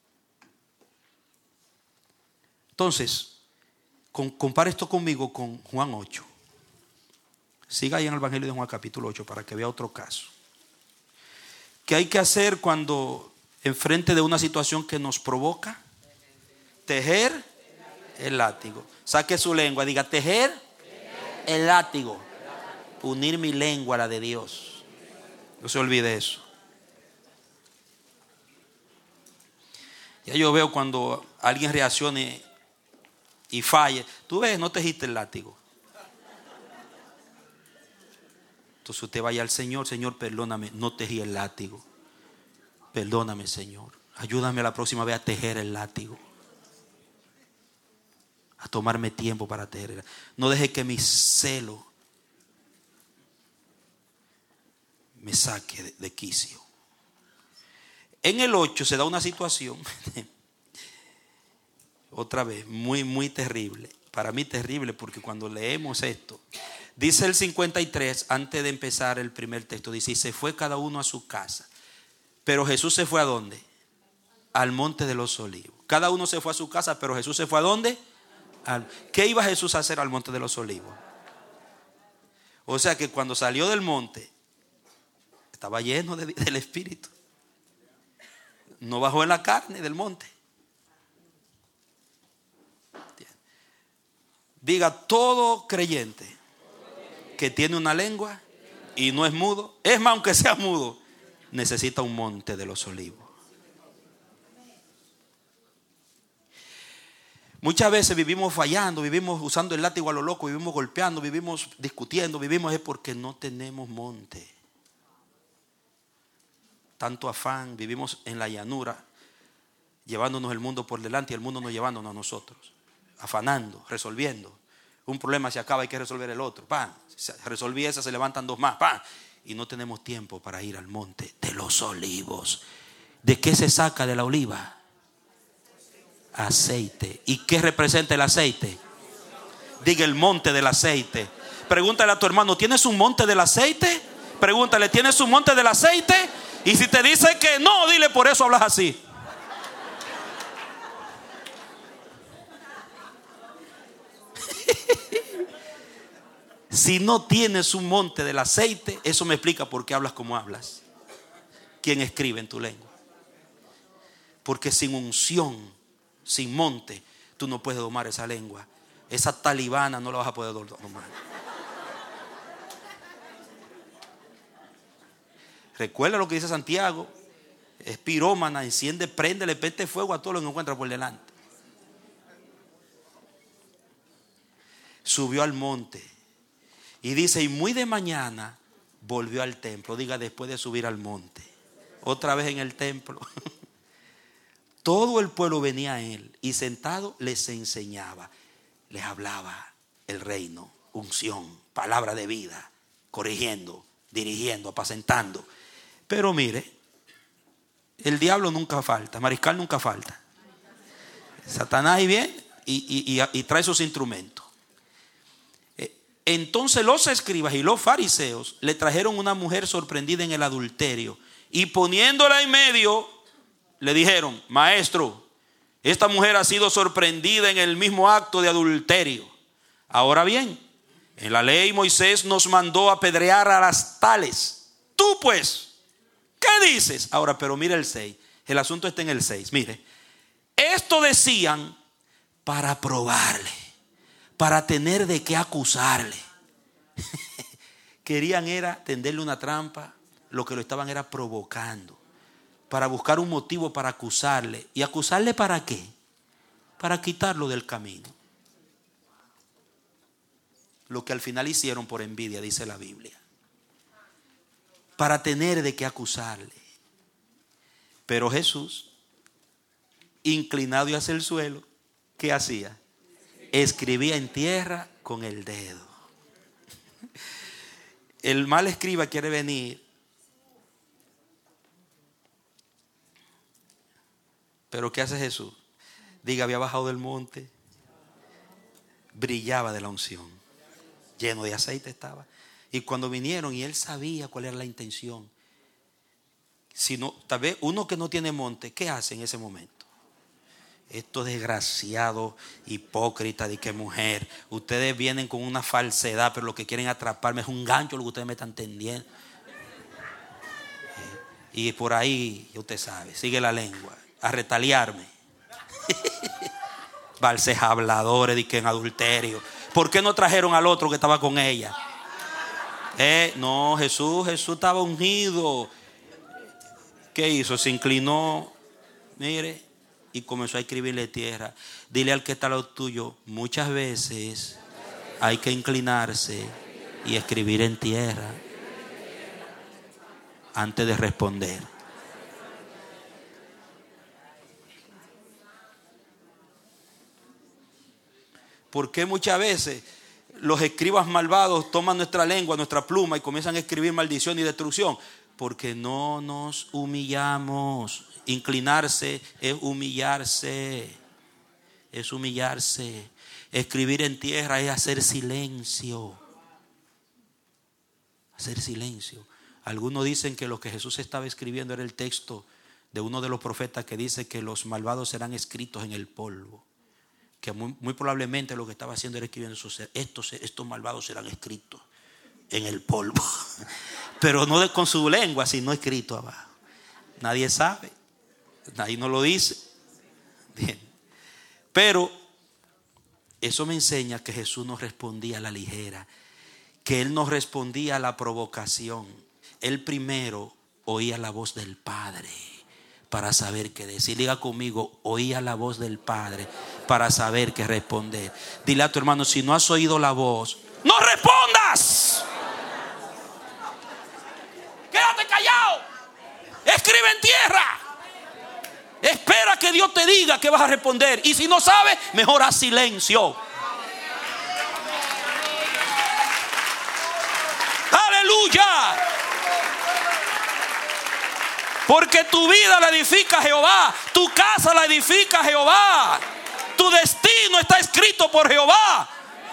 Entonces, compara esto conmigo con Juan 8. Siga ahí en el Evangelio de Juan capítulo 8 para que vea otro caso. ¿Qué hay que hacer cuando enfrente de una situación que nos provoca? Tejer el látigo. Saque su lengua, diga tejer el látigo. Unir mi lengua a la de Dios. No se olvide eso. Ya yo veo cuando alguien reaccione y falle. Tú ves, no tejiste el látigo. Entonces usted vaya al Señor. Señor, perdóname, no tejí el látigo. Perdóname, Señor. Ayúdame a la próxima vez a tejer el látigo. A tomarme tiempo para tejer. No deje que mi celo me saque de quicio. En el 8 se da una situación otra vez muy muy terrible. Para mí terrible, porque cuando leemos esto, dice el 53 antes de empezar el primer texto, dice, y se fue cada uno a su casa. Pero Jesús se fue ¿a dónde? Al monte de los olivos. Cada uno se fue a su casa, pero Jesús se fue ¿a dónde? ¿Qué iba Jesús a hacer al monte de los olivos? O sea que cuando salió del monte estaba lleno del Espíritu. No bajó en la carne del monte. Diga, todo creyente que tiene una lengua y no es mudo, es más, aunque sea mudo, necesita un monte de los olivos. Muchas veces vivimos fallando, vivimos usando el látigo a lo loco, vivimos golpeando, vivimos discutiendo, vivimos es porque no tenemos monte. Tanto afán, vivimos en la llanura, llevándonos el mundo por delante y el mundo no llevándonos a nosotros. Afanando, resolviendo. Un problema se acaba, hay que resolver el otro. ¡Pam! Resolví esa, se levantan dos más. ¡Pam! Y no tenemos tiempo para ir al monte de los olivos. ¿De qué se saca de la oliva? Aceite. ¿Y qué representa el aceite? Diga, el monte del aceite. Pregúntale a tu hermano, ¿tienes un monte del aceite? Pregúntale, ¿tienes un monte del aceite? Y si te dice que no, dile, por eso hablas así. Si no tienes un monte del aceite, eso me explica por qué hablas como hablas. ¿Quién escribe en tu lengua? Porque sin unción, sin monte, tú no puedes domar esa lengua. Esa talibana no la vas a poder domar. Recuerda lo que dice Santiago. Es pirómana, enciende, prende, le mete fuego a todo lo que encuentra por delante. Subió al monte. Y dice, y muy de mañana volvió al templo. Diga, después de subir al monte. Otra vez en el templo. Todo el pueblo venía a él y sentado les enseñaba. Les hablaba el reino, unción, palabra de vida, corrigiendo, dirigiendo, apacentando. Pero mire, el diablo nunca falta, mariscal nunca falta. Satanás ahí viene y trae sus instrumentos. Entonces los escribas y los fariseos le trajeron una mujer sorprendida en el adulterio y poniéndola en medio le dijeron, maestro, esta mujer ha sido sorprendida en el mismo acto de adulterio. Ahora bien, en la ley Moisés nos mandó apedrear a las tales. Tú pues, ¿qué dices? Ahora, pero mira el 6. El asunto está en el 6. Mire, esto decían para probarle, para tener de qué acusarle. Querían era tenderle una trampa. Lo que lo estaban era provocando, para buscar un motivo para acusarle. ¿Y acusarle para qué? Para quitarlo del camino. Lo que al final hicieron por envidia, dice la Biblia. Para tener de qué acusarle. Pero Jesús, inclinado hacia el suelo, ¿qué hacía? Escribía en tierra con el dedo. El mal escriba quiere venir, pero ¿qué hace Jesús? Diga, había bajado del monte, brillaba de la unción, lleno de aceite estaba. Y cuando vinieron y él sabía cuál era la intención, si no, tal vez uno que no tiene monte, ¿qué hace en ese momento? Estos desgraciados hipócritas de que mujer, ustedes vienen con una falsedad, pero lo que quieren atraparme es un gancho, lo que ustedes me están tendiendo. Y por ahí, usted sabe, sigue la lengua, a retaliarme. Valses habladores de que en adulterio. ¿Por qué no trajeron al otro que estaba con ella? No, Jesús estaba ungido. ¿Qué hizo? Se inclinó, mire, y comenzó a escribirle tierra. Dile al que está al lado tuyo, muchas veces hay que inclinarse y escribir en tierra antes de responder. ¿Por qué muchas veces los escribas malvados toman nuestra lengua, nuestra pluma y comienzan a escribir maldición y destrucción? Porque no nos humillamos. Inclinarse es humillarse. Es humillarse. Escribir en tierra es hacer silencio. Hacer silencio. Algunos dicen que lo que Jesús estaba escribiendo era el texto de uno de los profetas que dice que los malvados serán escritos en el polvo. Que muy probablemente lo que estaba haciendo era escribiendo estos malvados serán escritos en el polvo. Pero no con su lengua, sino escrito abajo. Nadie sabe. Nadie nos lo dice. Bien. Pero eso me enseña que Jesús no respondía a la ligera. Que Él no respondía a la provocación. Él primero oía la voz del Padre. para saber qué decir. Diga conmigo, oía la voz del Padre para saber qué responder. Dile a tu hermano, si no has oído la voz, no respondas. Quédate callado. Escribe en tierra. Espera que Dios te diga que vas a responder. Y si no sabes, mejor haz silencio. Aleluya. Porque tu vida la edifica Jehová. Tu casa la edifica Jehová. Tu destino está escrito por Jehová.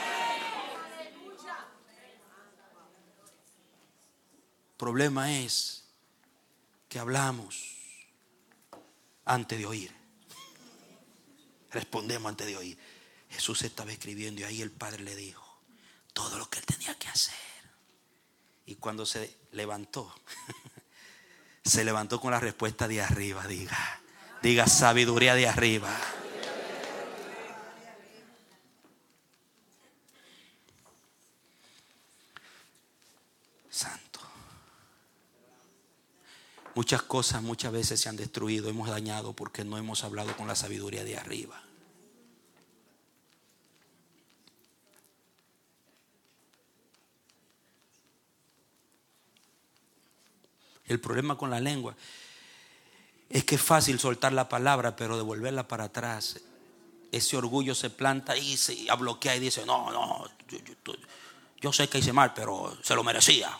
El problema es que hablamos antes de oír. Respondemos antes de oír. Jesús estaba escribiendo y ahí el Padre le dijo todo lo que él tenía que hacer. Y cuando se levantó, se levantó con la respuesta de arriba. Diga sabiduría de arriba. Santo. Muchas cosas muchas veces se han destruido, hemos dañado porque no hemos hablado con la sabiduría de arriba. El problema con la lengua es que es fácil soltar la palabra, pero devolverla para atrás, ese orgullo se planta y se bloquea y dice, no, yo sé que hice mal, pero se lo merecía.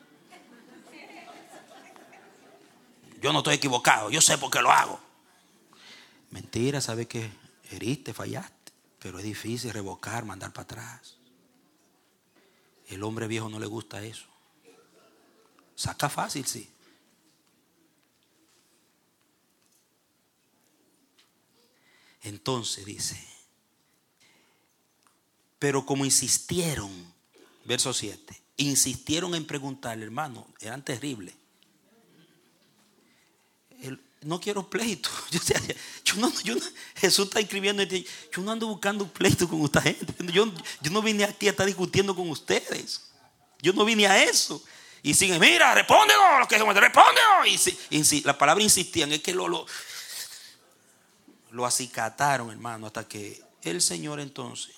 Yo no estoy equivocado, yo sé por qué lo hago. Mentira, sabe que heriste, fallaste, pero es difícil revocar, mandar para atrás. El hombre viejo no le gusta eso. Saca fácil, sí. Entonces dice, pero como insistieron, verso 7, insistieron en preguntarle, hermano, eran terribles. No quiero pleito. Jesús está escribiendo, yo no ando buscando pleito con esta gente. Yo no vine aquí a estar discutiendo con ustedes. Yo no vine a eso. Y siguen, mira, respóndenos, lo que respóndenos. Y la palabra insistían, es que lo acicataron, hermano, hasta que el Señor entonces,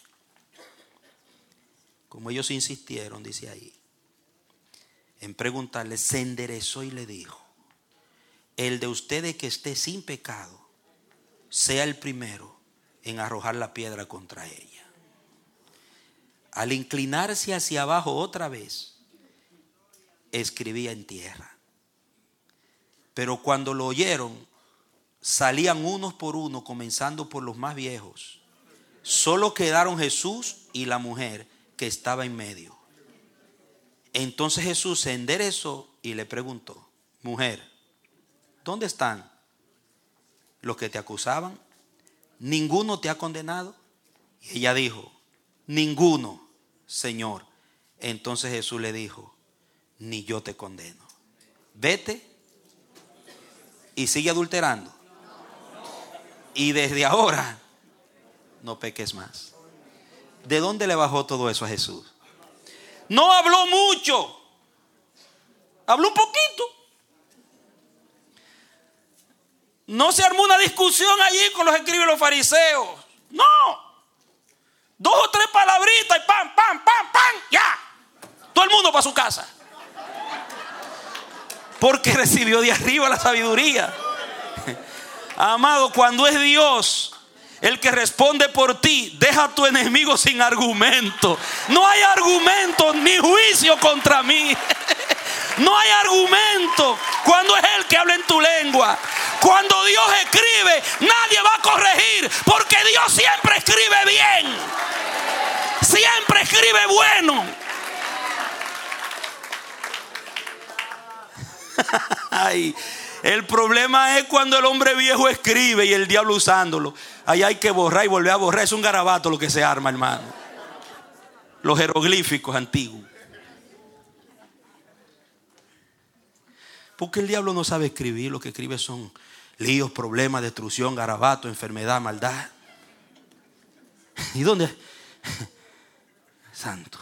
como ellos insistieron, dice ahí, en preguntarle, se enderezó y le dijo, el de ustedes que esté sin pecado, sea el primero en arrojar la piedra contra ella. Al inclinarse hacia abajo otra vez, escribía en tierra. Pero cuando lo oyeron, salían unos por uno, comenzando por los más viejos. Solo quedaron Jesús y la mujer que estaba en medio. Entonces Jesús se enderezó y le preguntó, mujer, ¿dónde están los que te acusaban? ¿Ninguno te ha condenado? Y ella dijo, ninguno, Señor. Entonces Jesús le dijo, ni yo te condeno. Vete y sigue adulterando. Y desde ahora no peques más. ¿De dónde le bajó todo eso a Jesús? No habló mucho, habló un poquito. No se armó una discusión allí con los escribas y los fariseos. No. 2 o 3 palabritas y pam, ya. Todo el mundo para su casa. Porque recibió de arriba la sabiduría. Amado, cuando es Dios el que responde por ti, deja a tu enemigo sin argumento. No hay argumento ni juicio contra mí. No hay argumento cuando es Él que habla en tu lengua. Cuando Dios escribe, nadie va a corregir, porque Dios siempre escribe bien. Siempre escribe bueno. Ay, el problema es cuando el hombre viejo escribe y el diablo usándolo. Ahí hay que borrar y volver a borrar. Es un garabato lo que se arma, hermano. Los jeroglíficos antiguos. Porque el diablo no sabe escribir. Lo que escribe son líos, problemas, destrucción, garabato, enfermedad, maldad. ¿Y dónde? Santo.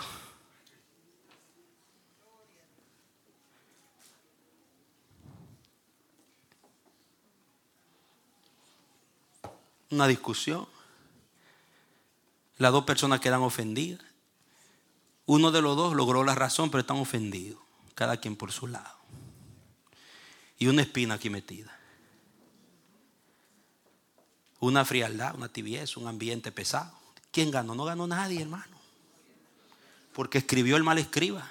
Una discusión. Las dos personas quedan ofendidas. Uno de los dos logró la razón, pero están ofendidos. Cada quien por su lado. Y una espina aquí metida. Una frialdad, una tibieza, un ambiente pesado. ¿Quién ganó? No ganó nadie, hermano. Porque escribió el mal escriba.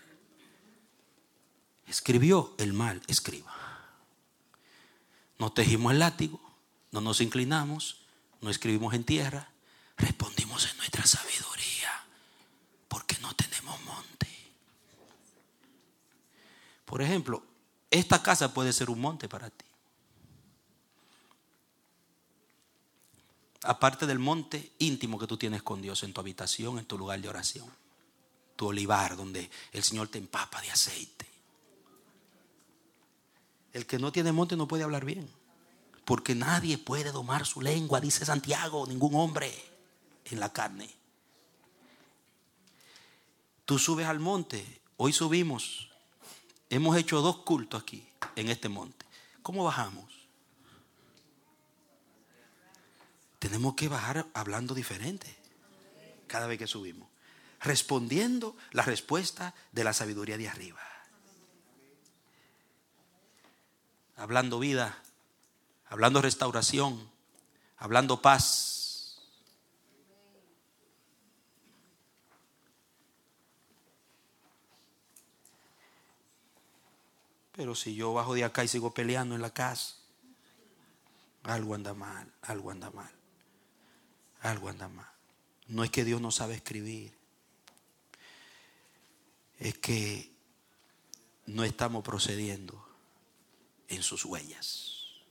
Escribió el mal escriba. Nos tejimos el látigo, no nos inclinamos, no escribimos en tierra, respondimos en nuestra sabiduría, porque no tenemos monte. Por ejemplo, esta casa puede ser un monte para ti. Aparte del monte íntimo que tú tienes con Dios en tu habitación, en tu lugar de oración, tu olivar donde el Señor te empapa de aceite. El que no tiene monte no puede hablar bien, porque nadie puede domar su lengua, dice Santiago, ningún hombre en la carne. Tú subes al monte, hoy subimos, hemos hecho 2 cultos aquí en este monte. ¿Cómo bajamos? Tenemos que bajar hablando diferente cada vez que subimos, respondiendo la respuesta de la sabiduría de arriba. Hablando vida, hablando restauración, hablando paz. Pero si yo bajo de acá y sigo peleando en la casa, algo anda mal, algo anda mal, algo anda mal. No es que Dios no sabe escribir, es que no estamos procediendo en sus huellas.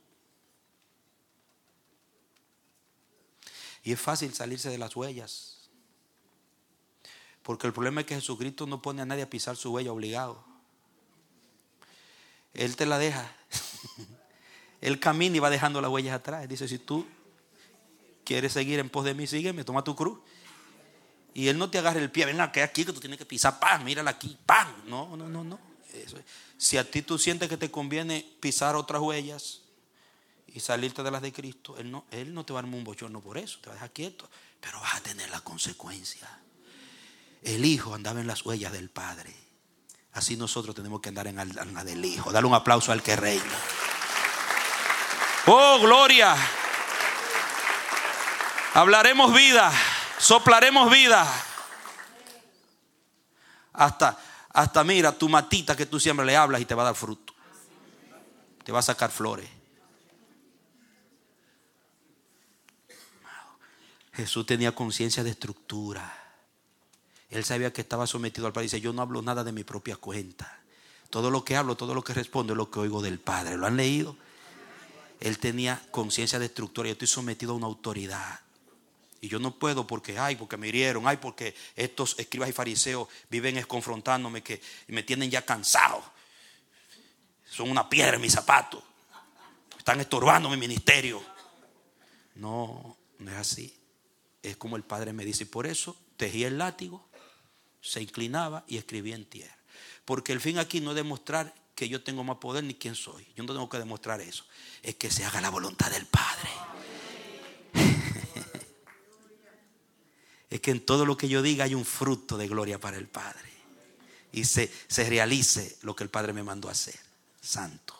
Y es fácil salirse de las huellas, porque el problema es que Jesucristo no pone a nadie a pisar su huella obligado. Él te la deja. Él camina y va dejando las huellas atrás. Dice, si tú quieres seguir en pos de mí, sígueme, toma tu cruz. Y Él no te agarra el pie, ven aquí que tú tienes que pisar, ¡pam! Mírala aquí, ¡pam! No. Eso es. Si a ti tú sientes que te conviene pisar otras huellas y salirte de las de Cristo, Él no te va a armar un bochorno por eso, te va a dejar quieto, pero vas a tener la consecuencia. El Hijo andaba en las huellas del Padre. Así nosotros tenemos que andar en la del Hijo. Dale un aplauso al que reina. ¡Oh, gloria! Hablaremos vida, soplaremos vida. Hasta mira, tu matita que tú siempre le hablas y te va a dar fruto. Te va a sacar flores. Jesús tenía conciencia de estructura. Él sabía que estaba sometido al Padre. Dice, yo no hablo nada de mi propia cuenta. Todo lo que hablo, todo lo que respondo es lo que oigo del Padre. ¿Lo han leído? Él tenía conciencia de estructura. Yo estoy sometido a una autoridad. Y yo no puedo porque me hirieron. Porque estos escribas y fariseos viven confrontándome, que me tienen ya cansado. Son una piedra en mis zapatos. Están estorbando mi ministerio. No es así. Es como el Padre me dice. Y por eso tejí el látigo, se inclinaba y escribía en tierra. Porque el fin aquí no es demostrar que yo tengo más poder ni quién soy. Yo no tengo que demostrar eso. Es que se haga la voluntad del Padre. Es que en todo lo que yo diga hay un fruto de gloria para el Padre. Y se realice lo que el Padre me mandó a hacer. Santo.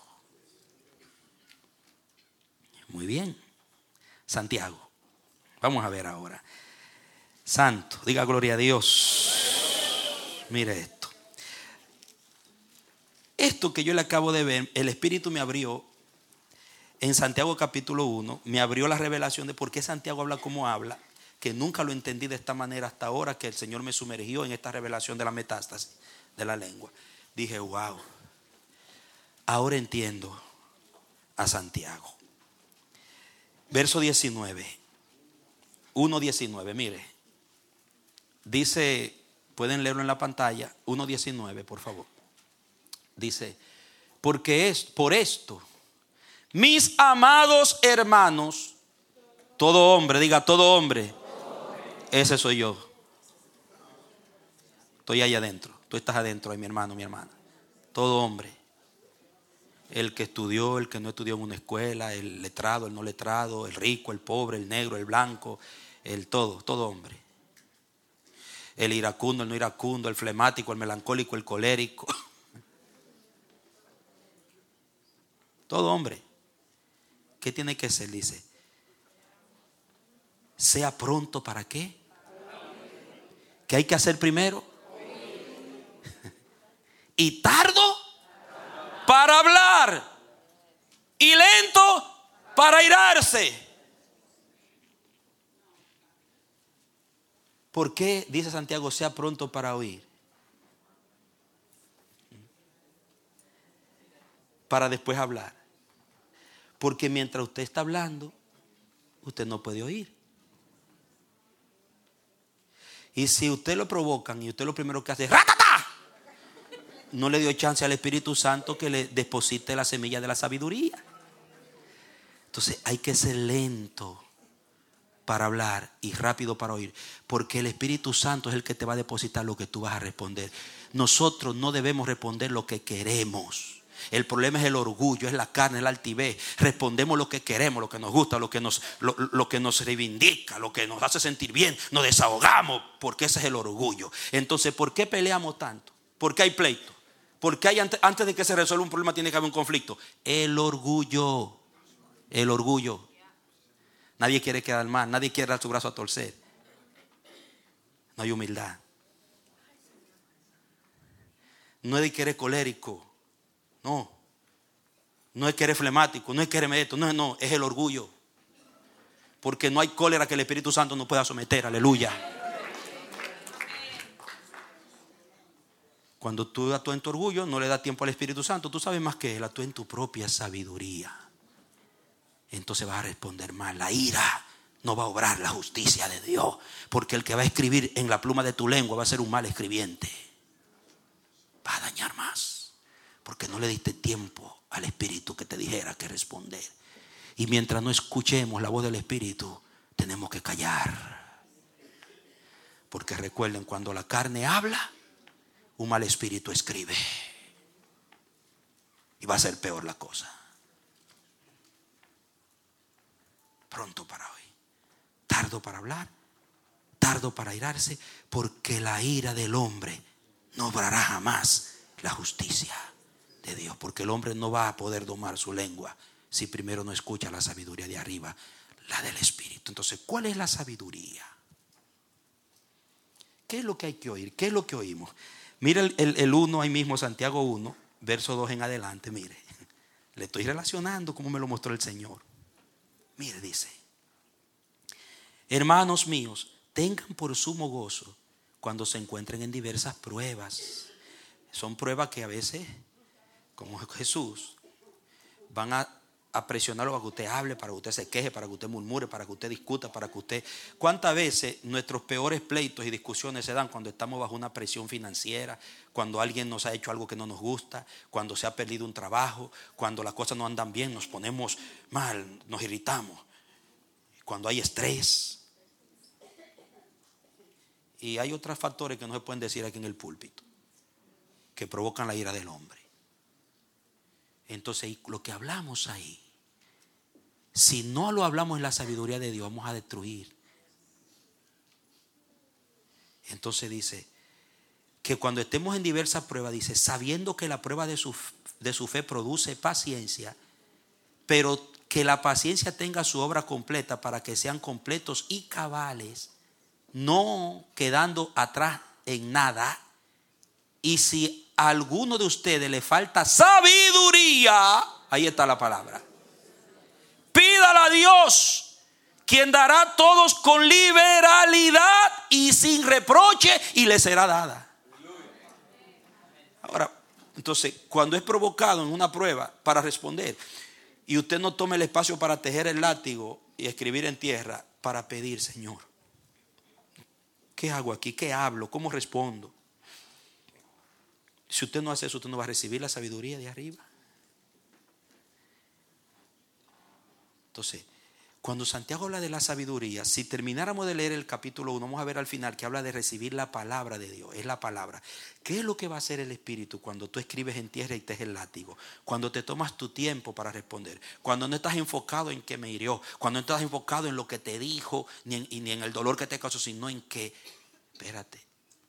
Muy bien. Santiago. Vamos a ver ahora. Santo. Diga gloria a Dios. Mire esto. Esto que yo le acabo de ver, el Espíritu me abrió en Santiago capítulo 1. Me abrió la revelación de por qué Santiago habla como habla. Que nunca lo entendí de esta manera hasta ahora que el Señor me sumergió en esta revelación de la metástasis de la lengua. Dije, wow, ahora entiendo a Santiago. Verso 19, 1:19, mire. Dice, pueden leerlo en la pantalla, 1:19, por favor. Dice, porque es por esto, mis amados hermanos, todo hombre, diga todo hombre. Ese soy yo. Estoy ahí adentro. Tú estás adentro, mi hermano, mi hermana. Todo hombre. El que estudió, el que no estudió en una escuela, el letrado, el no letrado, el rico, el pobre, el negro, el blanco, el todo hombre. El iracundo, el no iracundo, el flemático, el melancólico, el colérico. Todo hombre. ¿Qué tiene que ser? Dice, sea pronto ¿para qué? ¿Qué hay que hacer primero? Y tardo para hablar y lento para airarse. ¿Por qué, dice Santiago, sea pronto para oír? Para después hablar. Porque mientras usted está hablando, usted no puede oír. Y si usted lo provocan y usted lo primero que hace es ¡ratata!, no le dio chance al Espíritu Santo que le deposite la semilla de la sabiduría. Entonces hay que ser lento para hablar y rápido para oír, porque el Espíritu Santo es el que te va a depositar lo que tú vas a responder. Nosotros no debemos responder lo que queremos. El problema es el orgullo, es la carne, el altivez. Respondemos lo que queremos, lo que nos gusta, lo que nos reivindica, lo que nos hace sentir bien. Nos desahogamos porque ese es el orgullo. Entonces, ¿por qué peleamos tanto? ¿Por qué hay pleito? ¿Por qué hay antes de que se resuelva un problema tiene que haber un conflicto? El orgullo. El orgullo. Nadie quiere quedar mal, nadie quiere dar su brazo a torcer. No hay humildad. No es de que eres colérico. No es que eres flemático, no es que eres esto, no, es el orgullo. Porque no hay cólera que el Espíritu Santo no pueda someter, aleluya. Cuando tú actúas en tu orgullo, no le das tiempo al Espíritu Santo. Tú sabes más que Él, actúa en tu propia sabiduría. Entonces vas a responder mal. La ira no va a obrar la justicia de Dios, porque el que va a escribir en la pluma de tu lengua va a ser un mal escribiente. Va a dañar más, porque no le diste tiempo al Espíritu que te dijera que responder. Y mientras no escuchemos la voz del Espíritu, tenemos que callar. Porque recuerden, cuando la carne habla, un mal espíritu escribe. Y va a ser peor la cosa. Pronto para hoy, tardo para hablar, tardo para airarse, porque la ira del hombre no obrará jamás la justicia de Dios. Porque el hombre no va a poder domar su lengua si primero no escucha la sabiduría de arriba, la del Espíritu. Entonces, ¿cuál es la sabiduría? ¿Qué es lo que hay que oír? ¿Qué es lo que oímos? Mira el 1 ahí mismo, Santiago 1, verso 2 en adelante. Mire, le estoy relacionando como me lo mostró el Señor. Mire, dice: hermanos míos, tengan por sumo gozo cuando se encuentren en diversas pruebas. Son pruebas que a veces, como Jesús, van a presionarlo para que usted hable, para que usted se queje, para que usted murmure, para que usted discuta, para que usted... ¿Cuántas veces nuestros peores pleitos y discusiones se dan cuando estamos bajo una presión financiera, cuando alguien nos ha hecho algo que no nos gusta, cuando se ha perdido un trabajo, cuando las cosas no andan bien, nos ponemos mal, nos irritamos, cuando hay estrés? Y hay otros factores que no se pueden decir aquí en el púlpito, que provocan la ira del hombre. Entonces, lo que hablamos ahí, si no lo hablamos en la sabiduría de Dios, vamos a destruir. Entonces dice que cuando estemos en diversas pruebas, dice, sabiendo que la prueba de su fe produce paciencia, pero que la paciencia tenga su obra completa para que sean completos y cabales, no quedando atrás en nada. Y si a alguno de ustedes le falta sabiduría, ahí está la palabra, pídala a Dios, quien dará a todos con liberalidad y sin reproche, y le será dada. Ahora, entonces, cuando es provocado en una prueba para responder, y usted no tome el espacio para tejer el látigo y escribir en tierra, para pedir: Señor, ¿qué hago aquí? ¿Qué hablo? ¿Cómo respondo? Si usted no hace eso, usted no va a recibir la sabiduría de arriba. Entonces, Cuando Santiago habla de la sabiduría, si termináramos de leer el capítulo 1, vamos a ver al final que habla de recibir la palabra de Dios. Es la palabra. ¿Qué es lo que va a hacer el Espíritu cuando tú escribes en tierra y tejes el látigo? Cuando te tomas tu tiempo para responder. Cuando no estás enfocado en qué me hirió. Cuando no estás enfocado en lo que te dijo, ni en el dolor que te causó, sino en que, espérate,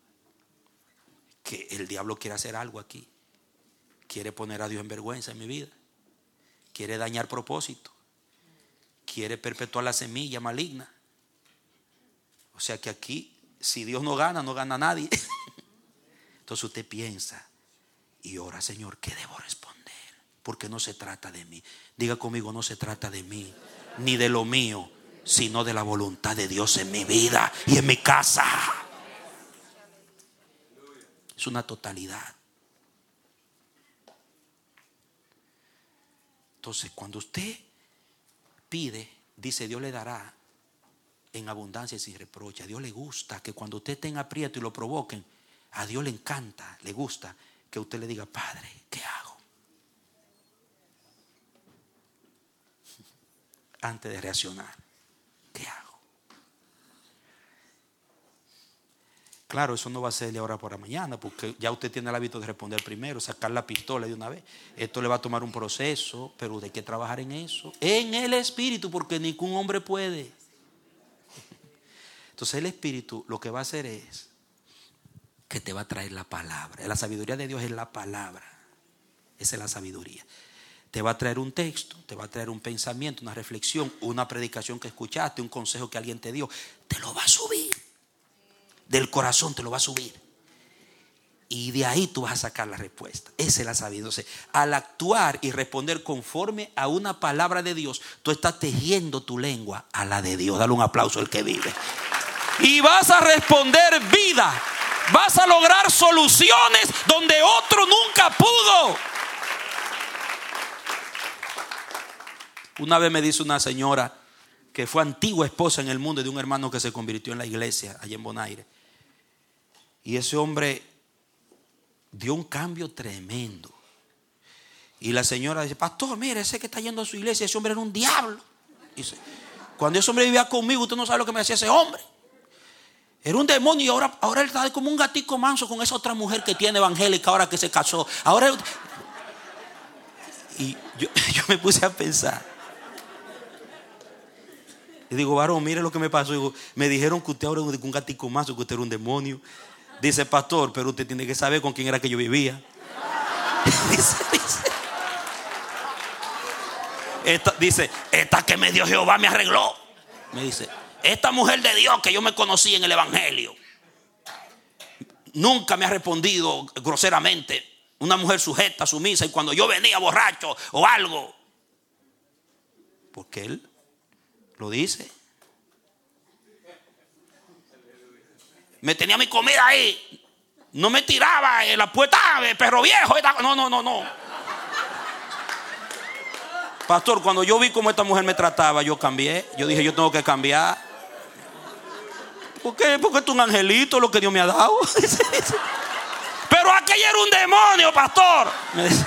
que el diablo quiere hacer algo aquí. Quiere poner a Dios en vergüenza en mi vida. Quiere dañar propósito. Quiere perpetuar la semilla maligna. O sea que aquí, si Dios no gana, no gana nadie. Entonces usted piensa y ora: Señor, ¿qué debo responder? Porque no se trata de mí. Diga conmigo: no se trata de mí, ni de lo mío, sino de la voluntad de Dios en mi vida y en mi casa. Es una totalidad. Entonces, cuando usted pide, dice, Dios le dará en abundancia y sin reproche. A Dios le gusta que cuando usted esté en aprieto y lo provoquen, a Dios le encanta, le gusta que usted le diga: Padre, ¿qué hago? Antes de reaccionar, ¿qué hago? Claro, eso no va a ser de ahora para mañana, porque ya usted tiene el hábito de responder primero, sacar la pistola de una vez. Esto le va a tomar un proceso, pero hay que trabajar en eso, en el Espíritu, porque ningún hombre puede. Entonces el Espíritu lo que va a hacer es que te va a traer la palabra. La sabiduría de Dios es la palabra. Esa es la sabiduría. Te va a traer un texto, te va a traer un pensamiento, una reflexión, una predicación que escuchaste, un consejo que alguien te dio. Te lo va a subir. Del corazón te lo va a subir. Y de ahí tú vas a sacar la respuesta. Esa es la sabiduría. Entonces, al actuar y responder conforme a una palabra de Dios, tú estás tejiendo tu lengua a la de Dios. Dale un aplauso al que vive. Y vas a responder vida. Vas a lograr soluciones donde otro nunca pudo. Una vez me dice una señora que fue antigua esposa en el mundo de un hermano que se convirtió en la iglesia allá en Bonaire. Y ese hombre dio un cambio tremendo. Y la señora dice: pastor, mire, ese que está yendo a su iglesia, ese hombre era un diablo. Dice: cuando ese hombre vivía conmigo, usted no sabe lo que me hacía ese hombre. Era un demonio, y ahora él está como un gatico manso con esa otra mujer que tiene evangélica ahora que se casó. Y yo me puse a pensar. Y digo: varón, mire lo que me pasó. Digo: me dijeron que usted ahora es un gatico manso, que usted era un demonio. Dice: pastor, pero usted tiene que saber con quién era que yo vivía. dice, esta que me dio Jehová me arregló. Me dice: esta mujer de Dios que yo me conocí en el evangelio nunca me ha respondido groseramente. Una mujer sujeta, sumisa. Y cuando yo venía borracho o algo, porque él lo dice, me tenía mi comida ahí. No me tiraba en la puerta, perro viejo. No. Pastor, cuando yo vi cómo esta mujer me trataba, yo cambié. Yo dije: yo tengo que cambiar. ¿Por qué? Porque esto es un angelito lo que Dios me ha dado. Pero aquello era un demonio, pastor. Me decía.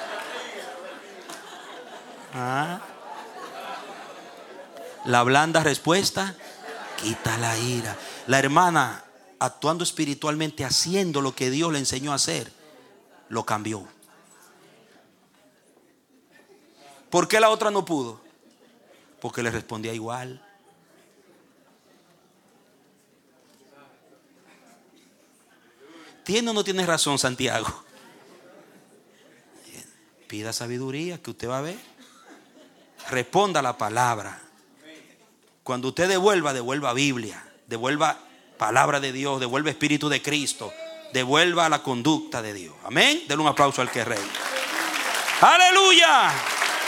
La blanda respuesta quita la ira. La hermana, actuando espiritualmente, haciendo lo que Dios le enseñó a hacer, lo cambió. ¿Por qué la otra no pudo? Porque le respondía igual. ¿Tiene o no tiene razón Santiago? Pida sabiduría, que usted va a ver. Responda la palabra. Cuando usted devuelva Biblia, devuelva palabra de Dios, devuelva Espíritu de Cristo, devuelva la conducta de Dios. Amén. Denle un aplauso al que rey. Aleluya.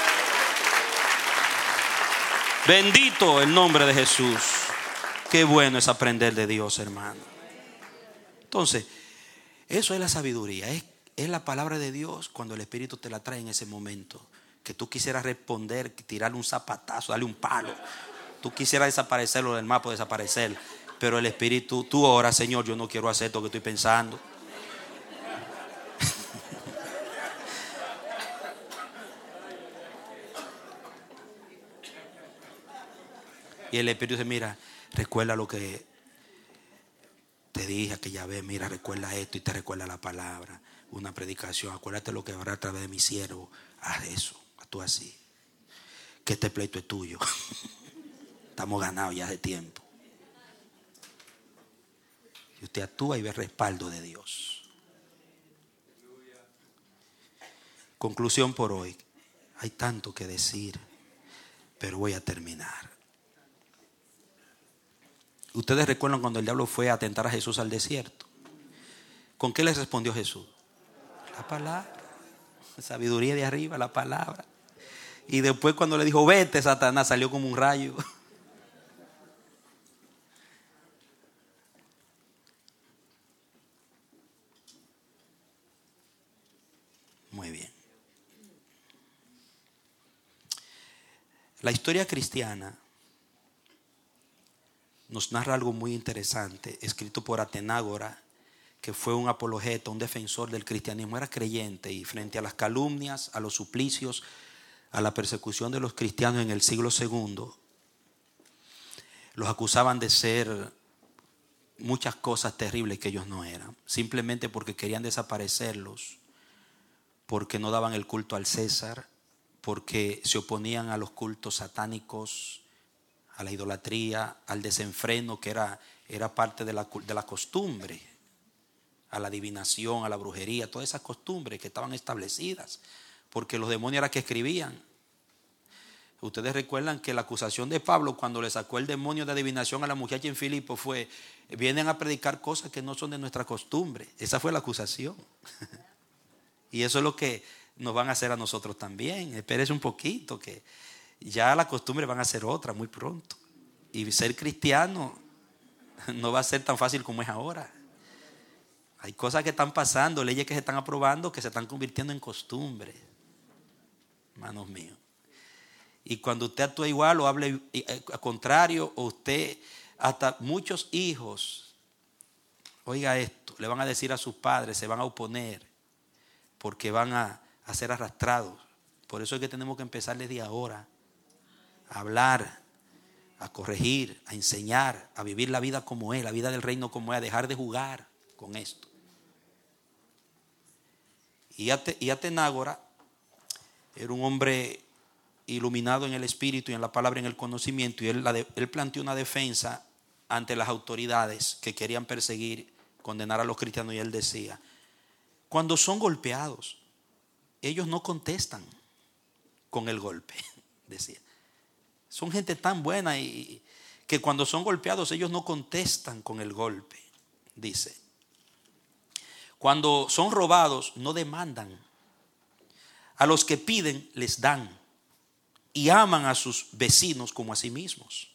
Bendito el nombre de Jesús. Qué bueno es aprender de Dios, hermano. Entonces, eso es la sabiduría. Es la palabra de Dios cuando el Espíritu te la trae en ese momento. Que tú quisieras responder, tirarle un zapatazo, darle un palo. Tú quisieras desaparecerlo del mapa, desaparecer. Pero el Espíritu, tú oras: Señor, yo no quiero hacer lo que estoy pensando. Y el Espíritu dice, mira, recuerda lo que te dije aquella vez, mira, recuerda esto, y te recuerda la palabra, una predicación, acuérdate lo que habrá a través de mi siervo, haz eso, actúa así, que este pleito es tuyo. Estamos ganados ya de tiempo. Y usted actúa y ve el respaldo de Dios. Conclusión por hoy. Hay tanto que decir, pero voy a terminar. Ustedes recuerdan cuando el diablo fue a tentar a Jesús al desierto. ¿Con qué le respondió Jesús? La palabra. Sabiduría de arriba, la palabra. Y después cuando le dijo, vete, Satanás, salió como un rayo. Muy bien. La historia cristiana nos narra algo muy interesante, escrito por Atenágora, que fue un apologeta, un defensor del cristianismo, era creyente, y frente a las calumnias, a los suplicios, a la persecución de los cristianos en el siglo II, los acusaban de ser muchas cosas terribles que ellos no eran, simplemente porque querían desaparecerlos, porque no daban el culto al César, porque se oponían a los cultos satánicos, a la idolatría, al desenfreno que era parte de la costumbre, a la adivinación, a la brujería, todas esas costumbres que estaban establecidas, porque los demonios eran que escribían. Ustedes recuerdan que la acusación de Pablo cuando le sacó el demonio de adivinación a la muchacha en Filipo fue, vienen a predicar cosas que no son de nuestra costumbre. Esa fue la acusación. Y eso es lo que nos van a hacer a nosotros también. Espérese un poquito, que ya la costumbre van a ser otra muy pronto. Y ser cristiano no va a ser tan fácil como es ahora. Hay cosas que están pasando, leyes que se están aprobando, que se están convirtiendo en costumbre. Hermanos míos. Y cuando usted actúa igual o hable al contrario, o usted, hasta muchos hijos, oiga esto, le van a decir a sus padres, se van a oponer, porque van a ser arrastrados. Por eso es que tenemos que empezar desde ahora a hablar, a corregir, a enseñar, a vivir la vida como es, la vida del reino como es, a dejar de jugar con esto. Y Atenágora era un hombre iluminado en el espíritu y en la palabra y en el conocimiento, y él planteó una defensa ante las autoridades que querían perseguir, condenar a los cristianos, y él decía: cuando son golpeados, ellos no contestan con el golpe, decía. Son gente tan buena y que cuando son golpeados ellos no contestan con el golpe, dice. Cuando son robados no demandan. A los que piden les dan. Y aman a sus vecinos como a sí mismos.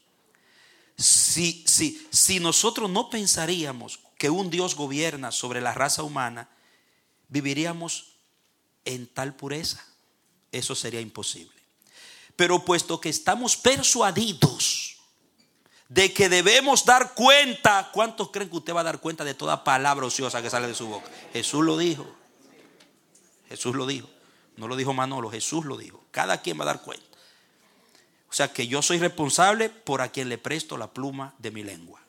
Si nosotros no pensaríamos que un Dios gobierna sobre la raza humana, viviríamos en tal pureza. Eso sería imposible. Pero puesto que estamos persuadidos de que debemos dar cuenta, ¿cuántos creen que usted va a dar cuenta de toda palabra ociosa que sale de su boca? Jesús lo dijo. Jesús lo dijo. No lo dijo Manolo, Jesús lo dijo. Cada quien va a dar cuenta. O sea que yo soy responsable por a quien le presto la pluma de mi lengua.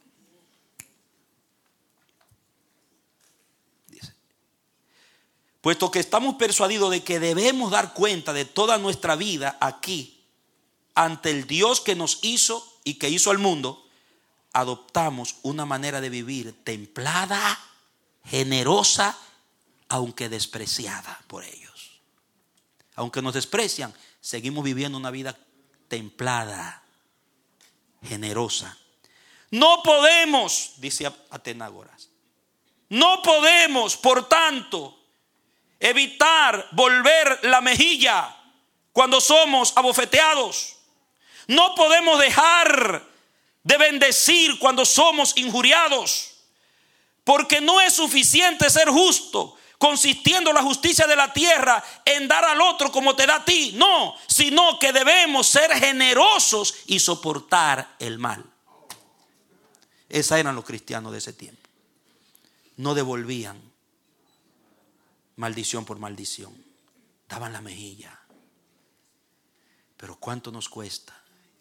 Dice: puesto que estamos persuadidos de que debemos dar cuenta de toda nuestra vida aquí, ante el Dios que nos hizo y que hizo al mundo, adoptamos una manera de vivir templada, generosa, aunque despreciada por ellos. Aunque nos desprecian, seguimos viviendo una vida templada, generosa. No podemos, dice Atenágoras, no podemos, por tanto, evitar volver la mejilla cuando somos abofeteados. No podemos dejar de bendecir cuando somos injuriados, porque no es suficiente ser justo, consistiendo la justicia de la tierra en dar al otro como te da a ti. No, sino que debemos ser generosos y soportar el mal. Esos eran los cristianos de ese tiempo. No devolvían maldición por maldición, daban la mejilla. Pero ¿cuánto nos cuesta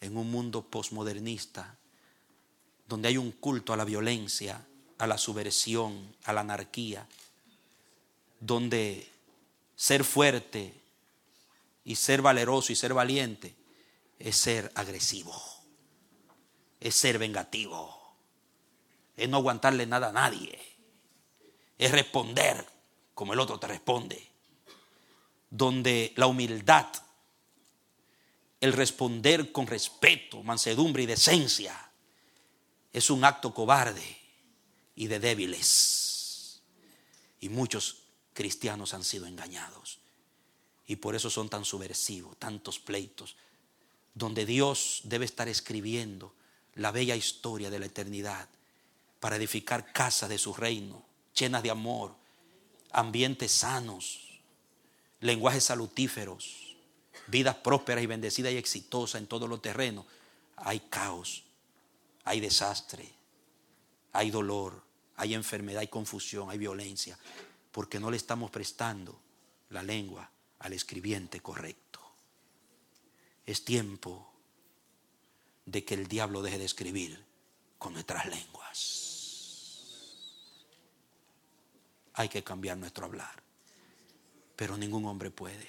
en un mundo posmodernista donde hay un culto a la violencia, a la subversión, a la anarquía, donde ser fuerte y ser valeroso y ser valiente es ser agresivo, es ser vengativo, es no aguantarle nada a nadie, es responder como el otro te responde, donde la humildad, el responder con respeto, mansedumbre y decencia es un acto cobarde y de débiles. Y muchos cristianos han sido engañados. Y por eso son tan subversivos, tantos pleitos, donde Dios debe estar escribiendo la bella historia de la eternidad para edificar casas de su reino, llenas de amor, ambientes sanos, lenguajes salutíferos, vidas prósperas y bendecidas y exitosas en todos los terrenos. Hay caos, hay desastre, hay dolor, hay enfermedad, hay confusión, hay violencia, porque no le estamos prestando la lengua al escribiente correcto. Es tiempo de que el diablo deje de escribir con nuestras lenguas. Hay que cambiar nuestro hablar, pero ningún hombre puede.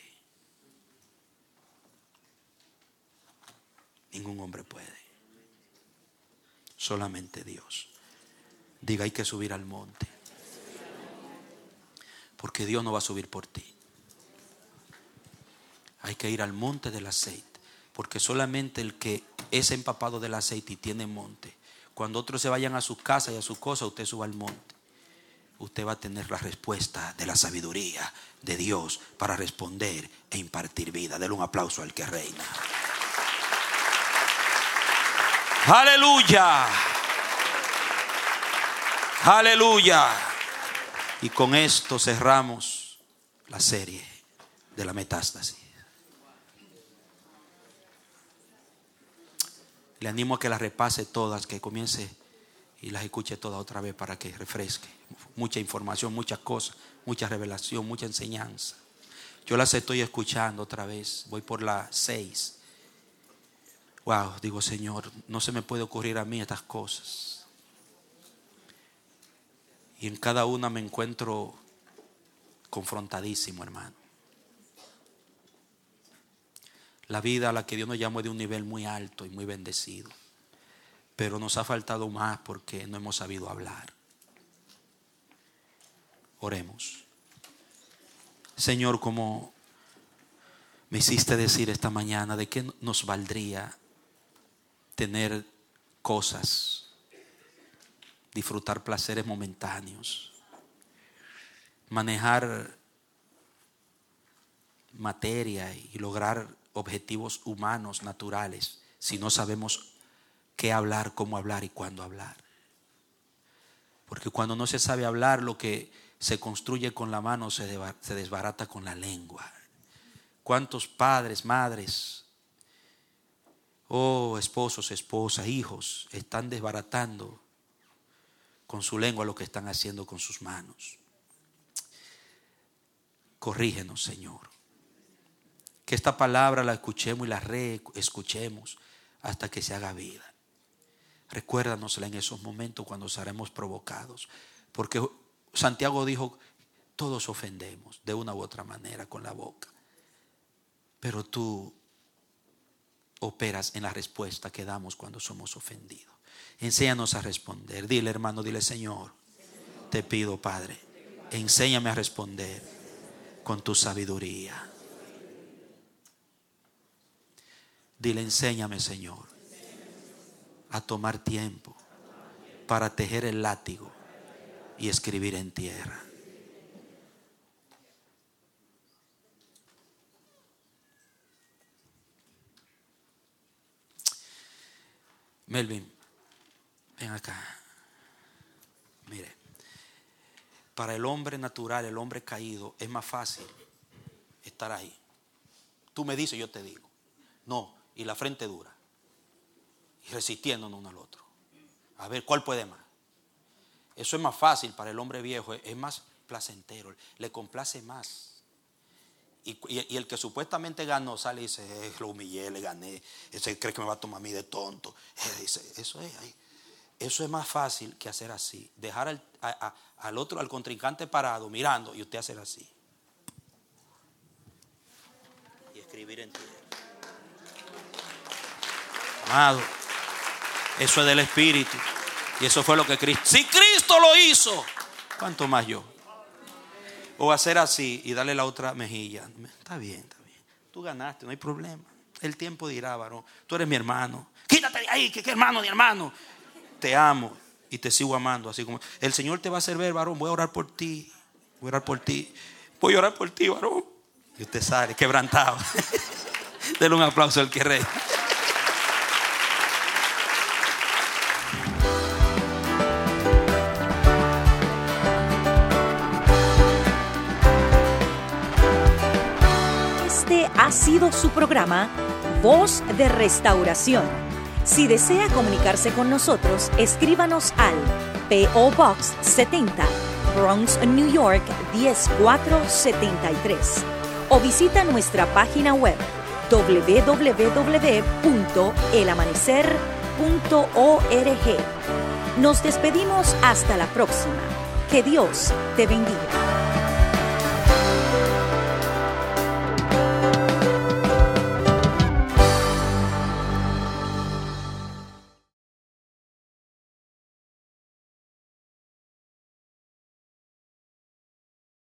Ningún hombre puede. Solamente Dios. Diga, hay que subir al monte. Porque Dios no va a subir por ti. Hay que ir al monte del aceite. Porque solamente el que es empapado del aceite y tiene monte, cuando otros se vayan a sus casas y a sus cosas, usted suba al monte. Usted va a tener la respuesta de la sabiduría de Dios para responder e impartir vida. Dele un aplauso al que reina. Aleluya. Aleluya. Y con esto cerramos la serie de la metástasis. Le animo a que las repase todas, que comience y las escuche todas otra vez para que refresque. Mucha información, muchas cosas, mucha revelación, mucha enseñanza. Yo las estoy escuchando otra vez. Voy por la 6. Wow, digo, Señor, no se me puede ocurrir a mí estas cosas. Y en cada una me encuentro confrontadísimo, hermano. La vida a la que Dios nos llamó es de un nivel muy alto y muy bendecido. Pero nos ha faltado más porque no hemos sabido hablar. Oremos. Señor, como me hiciste decir esta mañana, ¿de qué nos valdría tener cosas, disfrutar placeres momentáneos, manejar materia y lograr objetivos humanos, naturales, si no sabemos qué hablar, cómo hablar y cuándo hablar? Porque cuando no se sabe hablar, lo que se construye con la mano se desbarata con la lengua. ¿Cuántos padres, madres, esposos, esposas, hijos están desbaratando con su lengua lo que están haciendo con sus manos? Corrígenos, Señor. Que esta palabra la escuchemos y la reescuchemos hasta que se haga vida. Recuérdanosla en esos momentos cuando seremos provocados. Porque Santiago dijo, todos ofendemos de una u otra manera con la boca. Pero tú operas en la respuesta que damos cuando somos ofendidos. Enséñanos a responder. Dile, hermano, dile, Señor, te pido, Padre, enséñame a responder con tu sabiduría. Dile, enséñame, Señor, a tomar tiempo para tejer el látigo y escribir en tierra. Melvin, ven acá. Mire, para el hombre natural, el hombre caído, es más fácil estar ahí. Tú me dices, yo te digo. No, y la frente dura. Y resistiéndonos uno al otro. A ver, ¿cuál puede más? Eso es más fácil para el hombre viejo, es más placentero, le complace más. Y el que supuestamente ganó sale y dice, lo humillé, le gané. Ese cree que me va a tomar a mí de tonto. Dice, eso es más fácil que hacer así. Dejar al otro, al contrincante parado, mirando, y usted hacer así. Y escribir en tierra. Amado, eso es del Espíritu. Y eso fue lo que Cristo. Si Cristo lo hizo, ¿cuánto más yo? O hacer así y darle la otra mejilla. Está bien. Tú ganaste, no hay problema. El tiempo dirá, varón. Tú eres mi hermano. Quítate de ahí, que hermano ni hermano. Te amo y te sigo amando. Así como el Señor te va a hacer ver, varón. Voy a orar por ti. Voy a orar por ti, varón. Y usted sale quebrantado. Denle un aplauso al que rey. Ha sido su programa Voz de Restauración. Si desea comunicarse con nosotros, escríbanos al P.O. Box 70, Bronx, New York 10473 o visita nuestra página web www.elamanecer.org. Nos despedimos hasta la próxima. Que Dios te bendiga.